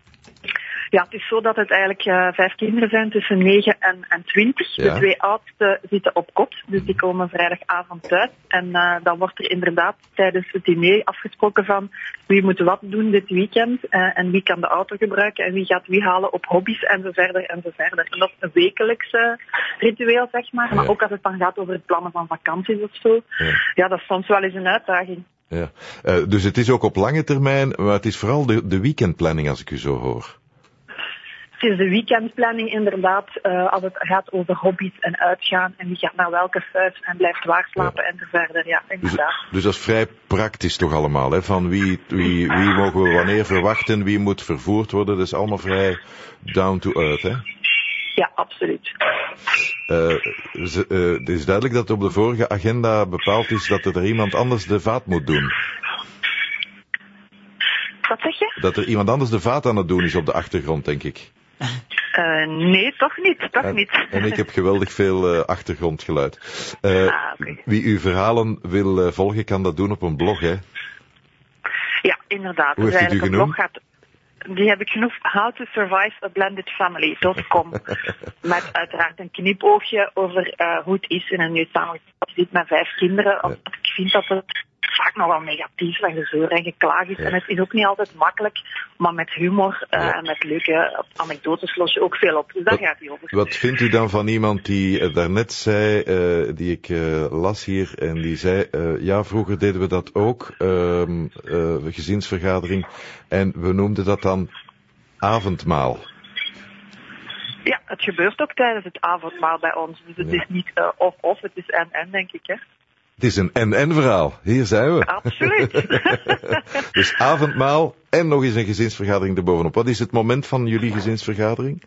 Speaker 21: Ja, het is zo dat het eigenlijk uh, vijf kinderen zijn tussen negen en, en twintig. Ja. De twee oudste zitten op kot, dus die komen vrijdagavond thuis. En uh, dan wordt er inderdaad tijdens het diner afgesproken van wie moet wat doen dit weekend uh, en wie kan de auto gebruiken en wie gaat wie halen op hobby's en zo verder en zo verder. En dat is een wekelijks uh, ritueel, zeg maar. Maar ja. ook als het dan gaat over het plannen van vakanties of zo. Ja, ja dat is soms wel eens een uitdaging.
Speaker 9: Ja. Uh, dus het is ook op lange termijn, maar het is vooral de, de weekendplanning als ik u zo hoor.
Speaker 21: Het is de weekendplanning inderdaad, uh, als het gaat over hobby's en uitgaan en wie gaat naar welke fuis en blijft waar slapen ja. en zo verder. Ja, inderdaad.
Speaker 9: Dus, dus dat is vrij praktisch toch allemaal, hè? Van wie, wie, wie mogen we wanneer verwachten, wie moet vervoerd worden, dat is allemaal vrij down to earth, hè?
Speaker 21: Ja, absoluut.
Speaker 9: Uh, z- uh, het is duidelijk dat op de vorige agenda bepaald is dat er iemand anders de vaat moet doen.
Speaker 21: Wat zeg je?
Speaker 9: Dat er iemand anders de vaat aan het doen is op de achtergrond, denk ik.
Speaker 21: Uh, nee, toch niet, toch
Speaker 9: en,
Speaker 21: niet.
Speaker 9: En ik heb geweldig veel uh, achtergrondgeluid. Uh, ah, okay. Wie uw verhalen wil uh, volgen, kan dat doen op een blog, hè?
Speaker 21: Ja, inderdaad.
Speaker 9: Hoe
Speaker 21: dus
Speaker 9: heeft u die genoemd?
Speaker 21: Gaat, die heb ik genoemd how to survive a blended family dot com. Met uiteraard een knipoogje over uh, hoe het is in een nu samengesteld gezin met vijf kinderen. Ja. Ik vind dat het vaak nog wel negatief en gezeur en geklaag is. Ja. En het is ook niet altijd makkelijk, maar met humor uh, ja. en met leuke anekdotes los je ook veel op. Dus daar wat, gaat hij over.
Speaker 9: Wat vindt u dan van iemand die uh, daarnet zei, uh, die ik uh, las hier, en die zei, uh, ja, vroeger deden we dat ook, uh, uh, gezinsvergadering, en we noemden dat dan avondmaal.
Speaker 21: Ja, het gebeurt ook tijdens het avondmaal bij ons. Dus het ja. is niet uh, of-of, het is en-en, denk ik, hè.
Speaker 9: Het is een en-en verhaal. Hier zijn we.
Speaker 21: Absoluut.
Speaker 9: Dus avondmaal en nog eens een gezinsvergadering erbovenop. Wat is het moment van jullie gezinsvergadering?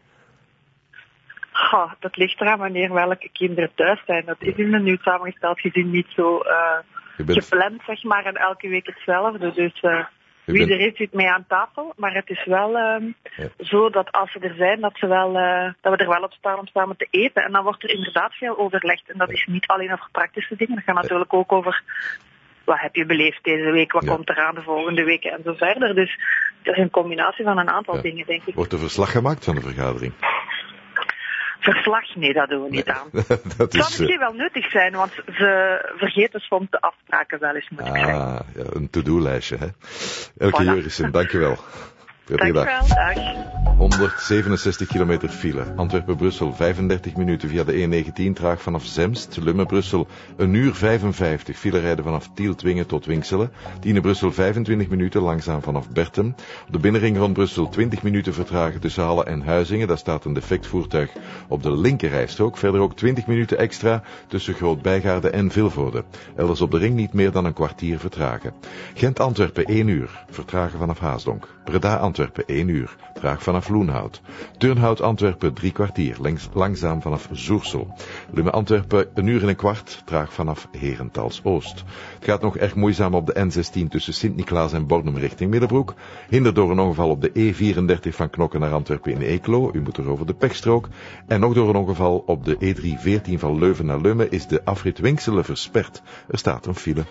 Speaker 21: Oh, dat ligt eraan wanneer welke kinderen thuis zijn. Dat is in een nieuw samengesteld gezin niet zo uh, bent... gepland, zeg maar, en elke week hetzelfde. Dus uh, wie bent... er is, zit mee aan tafel. Maar het is wel uh, ja. zo dat als ze er zijn, dat, ze wel, uh, dat we er wel op staan om samen te eten. En dan wordt er inderdaad veel overlegd. En dat is niet alleen over praktische dingen. Dat gaat natuurlijk ook over, wat heb je beleefd deze week? Wat ja. komt er aan de volgende weken? En zo verder. Dus het is een combinatie van een aantal ja. dingen, denk ik.
Speaker 9: Wordt er verslag gemaakt van de vergadering?
Speaker 21: Verslag? Nee, dat doen we niet nee. aan.
Speaker 9: dat
Speaker 21: is, zou misschien wel nuttig zijn, want ze vergeten soms de afspraken wel eens, moet
Speaker 9: ah,
Speaker 21: ik zeggen.
Speaker 9: Ja, een to-do-lijstje, hè. Elke voilà. Jurissen, dankjewel.
Speaker 21: Dankjewel, dag.
Speaker 9: honderdzevenenzestig kilometer file. Antwerpen-Brussel vijfendertig minuten via de E negentien, traag vanaf Zemst. Lummen-Brussel een uur vijfenvijftig. File rijden vanaf Tiel-Twingen tot Winkselen. Tiene-Brussel vijfentwintig minuten, langzaam vanaf Bertem. Op de binnenring rond Brussel twintig minuten vertragen tussen Halle en Huizingen. Daar staat een defect voertuig op de linkerrijstrook. Verder ook twintig minuten extra tussen Groot-Bijgaarde en Vilvoorde. Elders op de ring niet meer dan een kwartier vertragen. Gent-Antwerpen één uur, vertragen vanaf Haasdonk. Breda-Antwerpen één uur, traag vanaf Loenhout. Turnhout-Antwerpen drie kwartier, langs, langzaam vanaf Zoersel. Lummen-Antwerpen een uur en een kwart, traag vanaf Herentals-Oost. Het gaat nog erg moeizaam op de N zestien tussen Sint-Niklaas en Bornem richting Middenbroek. Hinder door een ongeval op de E vierendertig van Knokke naar Antwerpen in Eeklo. U moet er over de pechstrook. En nog door een ongeval op de E driehonderdveertien van Leuven naar Lummen is de afrit Winkselen versperd. Er staat een file.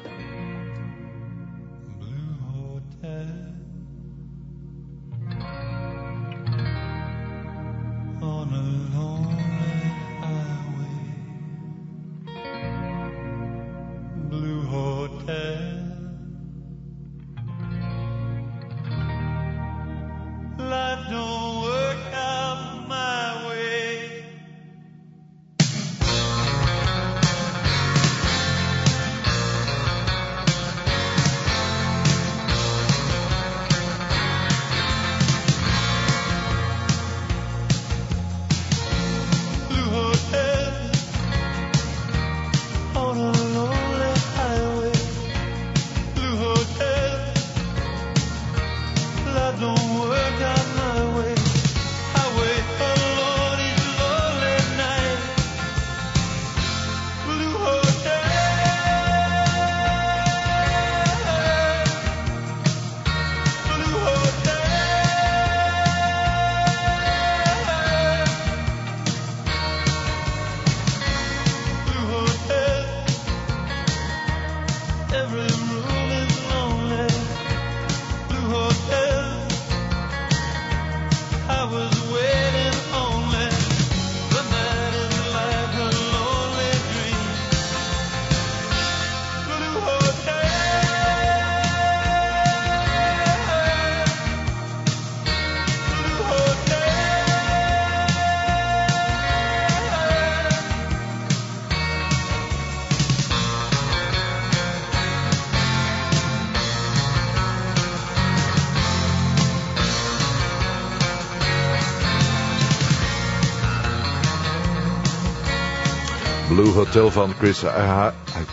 Speaker 9: Blue Hotel van Chris... Uh,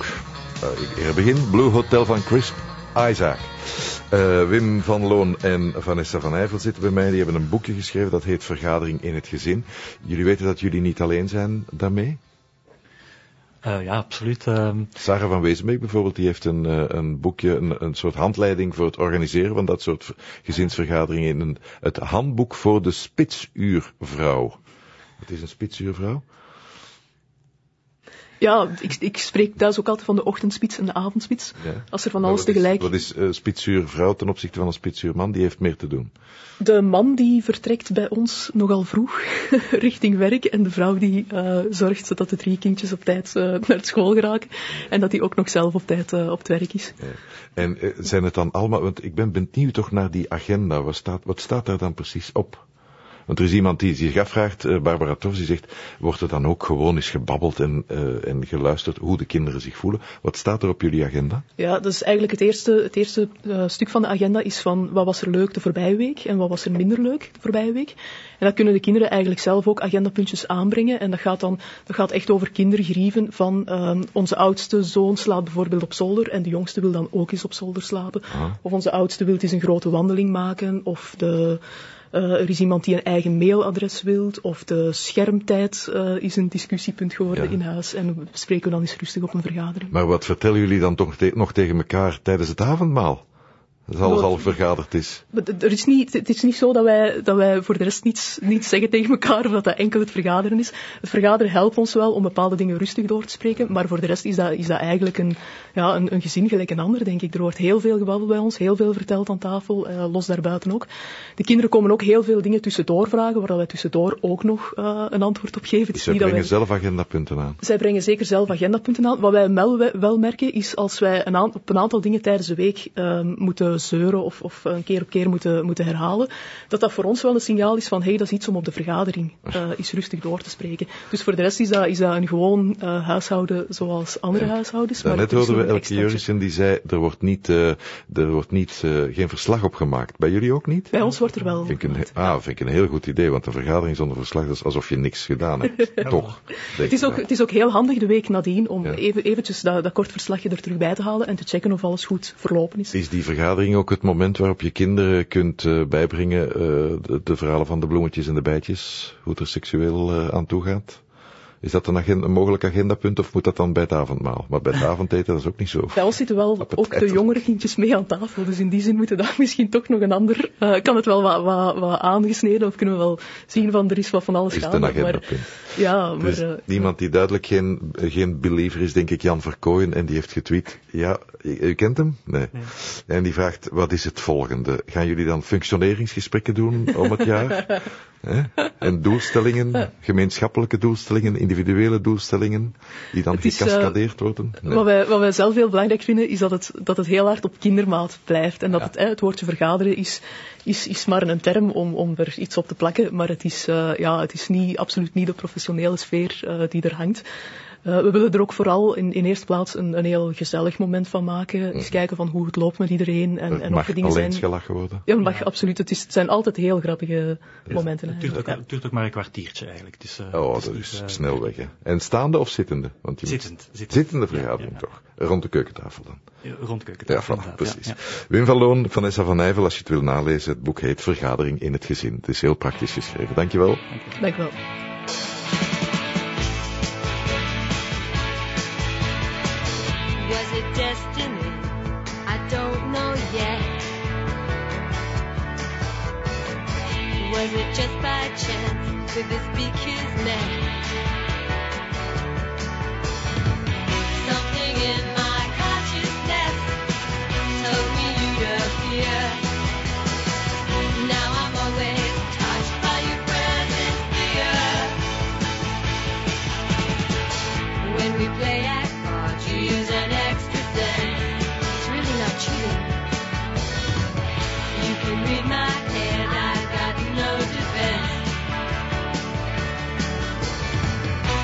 Speaker 9: uh, ik begin. Blue Hotel van Chris Isaac. Uh, Wim van Loon en Vanessa van Eyvel zitten bij mij. Die hebben een boekje geschreven dat heet Vergadering in het Gezin. Jullie weten dat jullie niet alleen zijn daarmee?
Speaker 20: Uh, ja, absoluut. Uh...
Speaker 9: Sarah van Wezenbeek bijvoorbeeld, die heeft een, uh, een boekje, een, een soort handleiding voor het organiseren van dat soort gezinsvergaderingen in een, het handboek voor de spitsuurvrouw. Wat is een spitsuurvrouw?
Speaker 2: Ja, ik, ik spreek thuis ook altijd van de ochtendspits en de avondspits. Ja. Als er van alles
Speaker 9: wat
Speaker 2: tegelijk...
Speaker 9: Is, wat is uh, spitsuur vrouw ten opzichte van een spitsuur man? Die heeft meer te doen.
Speaker 2: De man die vertrekt bij ons nogal vroeg richting werk. En de vrouw die uh, zorgt dat de drie kindjes op tijd uh, naar school geraken. En dat die ook nog zelf op tijd uh, op het werk is.
Speaker 9: Ja. En uh, zijn het dan allemaal... Want ik ben benieuwd toch naar die agenda. Wat staat, wat staat daar dan precies op? Want er is iemand die zich afvraagt, uh, Barbara Tofs, die zegt, wordt er dan ook gewoon eens gebabbeld en, uh, en geluisterd hoe de kinderen zich voelen? Wat staat er op jullie agenda?
Speaker 2: Ja, dat is eigenlijk het eerste, het eerste uh, stuk van de agenda is van wat was er leuk de voorbije week en wat was er minder leuk de voorbije week. En dan kunnen de kinderen eigenlijk zelf ook agendapuntjes aanbrengen. En dat gaat dan dat gaat echt over kindergrieven van uh, onze oudste zoon slaapt bijvoorbeeld op zolder en de jongste wil dan ook eens op zolder slapen. Ah. Of onze oudste wil eens een grote wandeling maken of de... Uh, er is iemand die een eigen mailadres wilt, of de schermtijd uh, is een discussiepunt geworden ja. in huis. En we spreken dan eens rustig op een vergadering.
Speaker 9: Maar wat vertellen jullie dan toch te- nog tegen elkaar tijdens het avondmaal? Als alles al vergaderd is.
Speaker 2: Er is niet, het is niet zo dat wij, dat wij voor de rest niets, niets zeggen tegen elkaar, of dat dat enkel het vergaderen is. Het vergaderen helpt ons wel om bepaalde dingen rustig door te spreken, maar voor de rest is dat, is dat eigenlijk een, ja, een, een gezin gelijk een ander, denk ik. Er wordt heel veel gebabbeld bij ons, heel veel verteld aan tafel, uh, los daarbuiten ook. De kinderen komen ook heel veel dingen tussendoor vragen, waar wij tussendoor ook nog uh, een antwoord op geven.
Speaker 9: Dus zij brengen wij... zelf agendapunten aan?
Speaker 2: Zij brengen zeker zelf agendapunten aan. Wat wij wel, wel merken is, als wij een aan, op een aantal dingen tijdens de week uh, moeten zeuren of, of een keer op keer moeten, moeten herhalen, dat dat voor ons wel een signaal is van, hey, dat is iets om op de vergadering uh, eens rustig door te spreken. Dus voor de rest is dat, is dat een gewoon uh, huishouden zoals andere ja. huishoudens.
Speaker 9: Daarnet hoorden we Elke Jurgensen die zei, er wordt niet, uh, er wordt niet uh, geen verslag opgemaakt. Bij jullie ook niet?
Speaker 2: Bij ons wordt er wel
Speaker 9: vind ik een, Ah, vind ik een heel goed idee, want een vergadering zonder verslag, dat is alsof je niks gedaan hebt. ja. Toch?
Speaker 2: Het is, ook, het is ook heel handig de week nadien om ja. even, eventjes dat, dat kort verslagje er terug bij te halen en te checken of alles goed verlopen is.
Speaker 9: Is die vergadering ook het moment waarop je kinderen kunt uh, bijbrengen, uh, de, de verhalen van de bloemetjes en de bijtjes, hoe het er seksueel uh, aan toe gaat? Is dat een, agenda, een mogelijk agendapunt of moet dat dan bij het avondmaal? Maar bij het avondeten, dat is ook niet zo.
Speaker 2: Bij ons zitten wel ook de jongere kindjes mee aan tafel, dus in die zin moeten daar misschien toch nog een ander... Uh, kan het wel wat, wat, wat aangesneden of kunnen we wel zien van er is wat van alles
Speaker 9: is
Speaker 2: gaan.
Speaker 9: Is het een agendapunt?
Speaker 2: Maar, ja, maar...
Speaker 9: Dus uh, iemand die duidelijk geen, geen believer is, denk ik Jan Verkooyen, en die heeft getweet, ja, u, u kent hem? Nee. nee. En die vraagt, wat is het volgende? Gaan jullie dan functioneringsgesprekken doen om het jaar? He? En doelstellingen, gemeenschappelijke doelstellingen, individuele doelstellingen, die dan is, gecascadeerd uh, worden?
Speaker 2: Nee. Wat, wij, wat wij zelf heel belangrijk vinden, is dat het, dat het heel hard op kindermaat blijft. En dat ja. het, het woordje vergaderen is, is, is maar een term om, om er iets op te plakken, maar het is, uh, ja, het is niet, absoluut niet de professionele sfeer uh, die er hangt. Uh, we willen er ook vooral in, in eerste plaats een, een heel gezellig moment van maken. Mm. Eens kijken van hoe het loopt met iedereen. En, en
Speaker 9: mag
Speaker 2: of er dingen
Speaker 9: alleen
Speaker 2: zijn...
Speaker 9: gelachen worden?
Speaker 2: Ja, mag ja. absoluut. Het, is, het zijn altijd heel grappige ja. momenten.
Speaker 20: Het duurt, ook, ja. het duurt ook maar een kwartiertje eigenlijk. Het is,
Speaker 9: uh, oh, het is dat is uh, snel weg. Hè. En staande of zittende? Want je
Speaker 20: zittend, zittend.
Speaker 9: Zittende vergadering ja, ja. toch? Rond de keukentafel dan?
Speaker 20: Ja, rond de keukentafel.
Speaker 9: Ja, voilà, precies. Ja, ja. Wim van Loon, Vanessa van Nijvel, als je het wil nalezen, het boek heet Vergadering in het Gezin. Het is heel praktisch geschreven. Dankjewel.
Speaker 2: Dankjewel.
Speaker 22: Was it destiny? I don't know yet. Was it just by chance? Could this be kismet? Something in my consciousness told me you'd appear. Now I'm always touched by your presence here. When we play at cards, you use an extra cent. It's really not cheating. You can read my head, I've got no defense.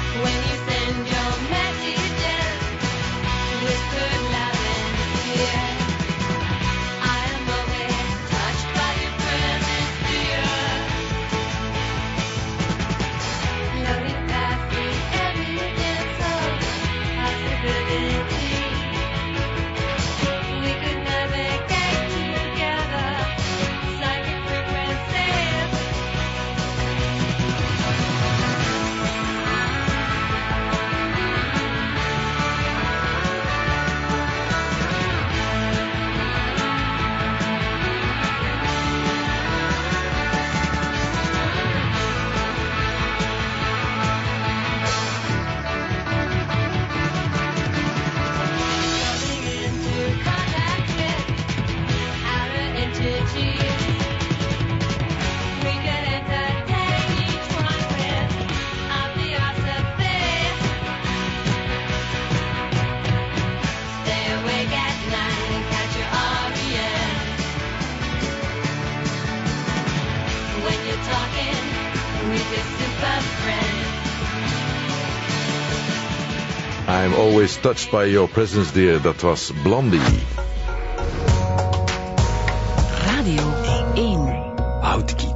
Speaker 22: we're distant but friends.
Speaker 9: I'm always touched by your presence, dear. Dat was Blondie.
Speaker 8: Radio één.
Speaker 9: Oudkiet.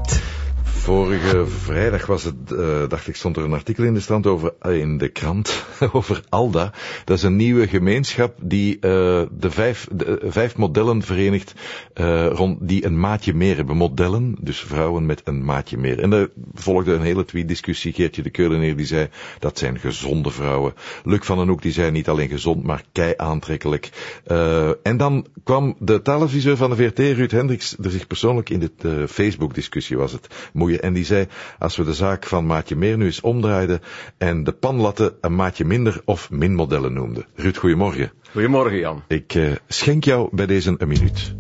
Speaker 9: Vorige vrijdag was het, uh, dacht ik, stond er een artikel in de krant over, uh, in de krant over ALDA. Dat is een nieuwe gemeenschap die uh, de, vijf, de uh, vijf modellen verenigt uh, rond die een maatje meer hebben. Modellen, dus vrouwen met een maatje meer. En er volgde een hele tweet-discussie. Geertje de Keuleneer die zei, dat zijn gezonde vrouwen. Luc van den Hoek die zei, niet alleen gezond, maar kei aantrekkelijk. Uh, en dan kwam de taaladviseur van de V R T, Ruud Hendricks, er zich persoonlijk in de uh, Facebook-discussie was het moeien. En die zei, als we de zaak van maatje meer nu eens omdraaiden en de panlatten een maatje minder of minmodellen noemden. Ruud, goedemorgen.
Speaker 3: Goedemorgen, Jan.
Speaker 9: Ik uh, schenk jou bij deze een minuut.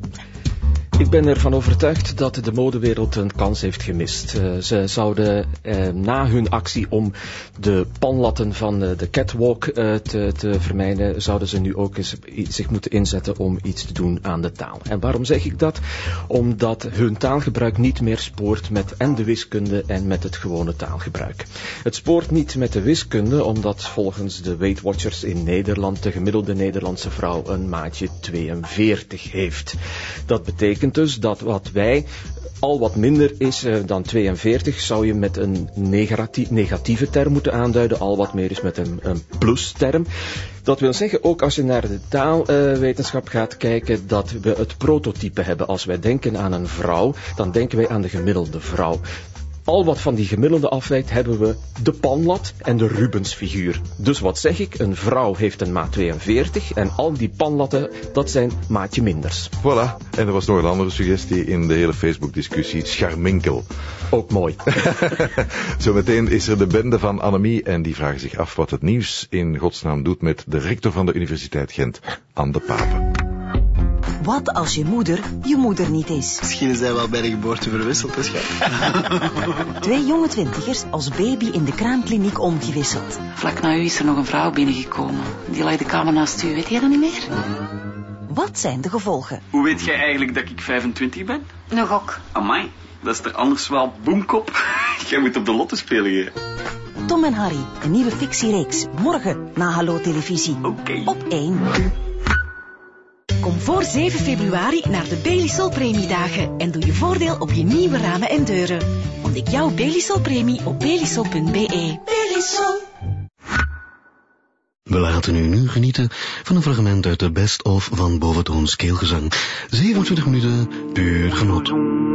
Speaker 3: Ik ben ervan overtuigd dat de modewereld een kans heeft gemist. Uh, ze zouden uh, na hun actie om de panlatten van uh, de catwalk uh, te, te vermijden, zouden ze nu ook eens zich moeten inzetten om iets te doen aan de taal. En waarom zeg ik dat? Omdat hun taalgebruik niet meer spoort met en de wiskunde en met het gewone taalgebruik. Het spoort niet met de wiskunde, omdat volgens de Weight Watchers in Nederland de gemiddelde Nederlandse vrouw een maatje tweeënveertig heeft. Dat betekent dus dat wat wij al wat minder is uh, dan tweeënveertig, zou je met een negatief, negatieve term moeten aanduiden, al wat meer is met een, een plusterm. Dat wil zeggen, ook als je naar de taalwetenschap uh, gaat kijken, dat we het prototype hebben. Als wij denken aan een vrouw, dan denken wij aan de gemiddelde vrouw. Al wat van die gemiddelde afwijkt, hebben we de panlat en de Rubensfiguur. Dus wat zeg ik? Een vrouw heeft een maat tweeënveertig en al die panlatten, dat zijn maatje minders.
Speaker 9: Voilà. En er was nog een andere suggestie in de hele Facebook-discussie. Scharminkel.
Speaker 3: Ook mooi.
Speaker 9: Zometeen is er de bende van Annemie en die vragen zich af wat het nieuws in godsnaam doet met de rector van de Universiteit Gent, Anne de Pape.
Speaker 5: Wat als je moeder je moeder niet is?
Speaker 23: Misschien is hij wel bij de geboorte verwisseld, hè, schat.
Speaker 5: Twee jonge twintigers als baby in de kraamkliniek omgewisseld.
Speaker 24: Vlak na u is er nog een vrouw binnengekomen. Die lag de kamer naast u. Weet jij dat niet meer?
Speaker 5: Wat zijn de gevolgen?
Speaker 23: Hoe weet jij eigenlijk dat ik vijfentwintig ben?
Speaker 24: Een gok.
Speaker 23: Amai, dat is er anders wel boemkop. Jij moet op de lotte spelen hier.
Speaker 5: Tom en Harry, een nieuwe fictiereeks. Morgen na Hallo Televisie.
Speaker 23: Oké. Okay.
Speaker 5: Op één.
Speaker 25: Kom voor zeven februari naar de Belisol Premiedagen en doe je voordeel op je nieuwe ramen en deuren. Ontdek jouw Belisol Premie op belisol punt be. Belisol.
Speaker 26: We laten u nu genieten van een fragment uit de Best of van Boventoons Keelgezang. zevenentwintig minuten puur genot.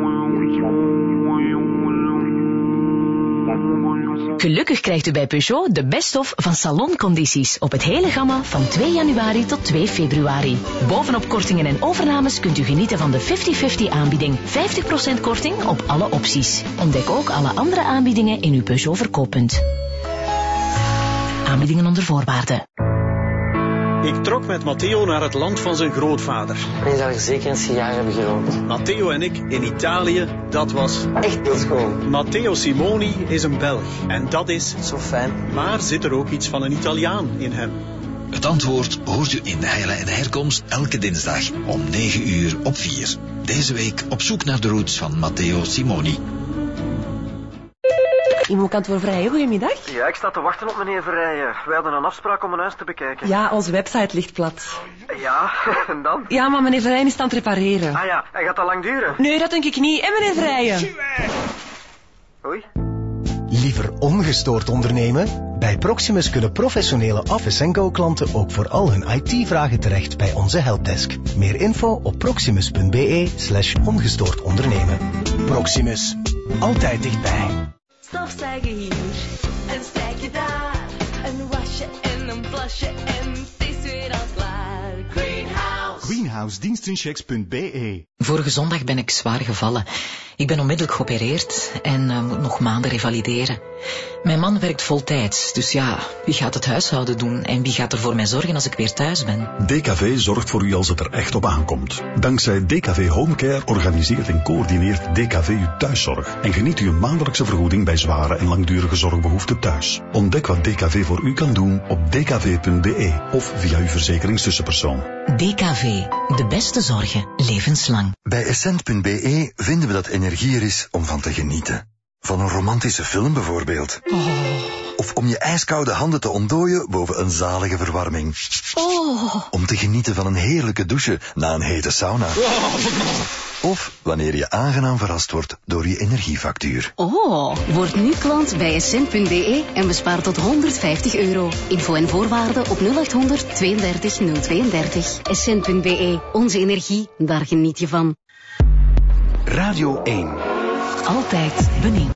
Speaker 25: Gelukkig krijgt u bij Peugeot de best-of van saloncondities op het hele gamma van twee januari tot twee februari. Bovenop kortingen en overnames kunt u genieten van de vijftig vijftig aanbieding. vijftig procent korting op alle opties. Ontdek ook alle andere aanbiedingen in uw Peugeot verkooppunt. Aanbiedingen onder voorwaarden.
Speaker 27: Ik trok met Matteo naar het land van zijn grootvader.
Speaker 28: Ik zal er zeker een sigaar hebben gerookt.
Speaker 27: Matteo en ik in Italië, dat was
Speaker 28: echt heel schoon.
Speaker 27: Matteo Simoni is een Belg en dat is
Speaker 28: zo fijn.
Speaker 27: Maar zit er ook iets van een Italiaan in hem?
Speaker 29: Het antwoord hoort u in de Heile en Herkomst elke dinsdag om negen uur op vier. Deze week op zoek naar de roots van Matteo Simoni.
Speaker 30: Iemand kantoor Vrijen, goedemiddag.
Speaker 31: Ja, ik sta te wachten op meneer Vrijen. Wij hadden een afspraak om een huis te bekijken.
Speaker 30: Ja, onze website ligt plat.
Speaker 31: Ja, en dan?
Speaker 30: Ja, maar meneer Vrijen is aan het repareren.
Speaker 31: Ah ja, en gaat dat lang duren?
Speaker 30: Nee, dat denk ik niet. En meneer Vrijen?
Speaker 31: Oei.
Speaker 32: Liever ongestoord ondernemen? Bij Proximus kunnen professionele Office en Go klanten ook voor al hun I T-vragen terecht bij onze helpdesk. Meer info op proximus punt be slash ongestoord ondernemen. Proximus. Altijd dichtbij.
Speaker 22: Stofzuigen hier, een strijkje daar, een wasje en een plasje en het is weer al klaar. Greenhouse.
Speaker 32: greenhouse dienstenchecks punt be.
Speaker 25: Vorige zondag ben ik zwaar gevallen. Ik ben onmiddellijk geopereerd en uh, moet nog maanden revalideren. Mijn man werkt voltijds, dus ja, wie gaat het huishouden doen en wie gaat er voor mij zorgen als ik weer thuis ben?
Speaker 33: D K V zorgt voor u als het er echt op aankomt. Dankzij D K V Homecare organiseert en coördineert D K V uw thuiszorg en geniet u een maandelijkse vergoeding bij zware en langdurige zorgbehoeften thuis. Ontdek wat D K V voor u kan doen op d k v punt be of via uw verzekeringstussenpersoon.
Speaker 25: D K V, de beste zorgen, levenslang.
Speaker 34: Bij essent punt be vinden we dat energie er is om van te genieten.
Speaker 1: van een romantische film bijvoorbeeld.
Speaker 4: Oh.
Speaker 1: Of om je ijskoude handen te ontdooien boven een zalige verwarming.
Speaker 4: Oh.
Speaker 1: Om te genieten van een heerlijke douche na een hete sauna.
Speaker 4: Oh.
Speaker 1: Of wanneer je aangenaam verrast wordt door je energiefactuur.
Speaker 4: Oh, word nu klant bij essent punt be en bespaar tot honderdvijftig euro. Info en voorwaarden op nul achthonderd tweeëndertig nul tweeëndertig. essent punt be, onze energie, daar geniet je van.
Speaker 32: Radio één.
Speaker 25: Altijd benieuwd.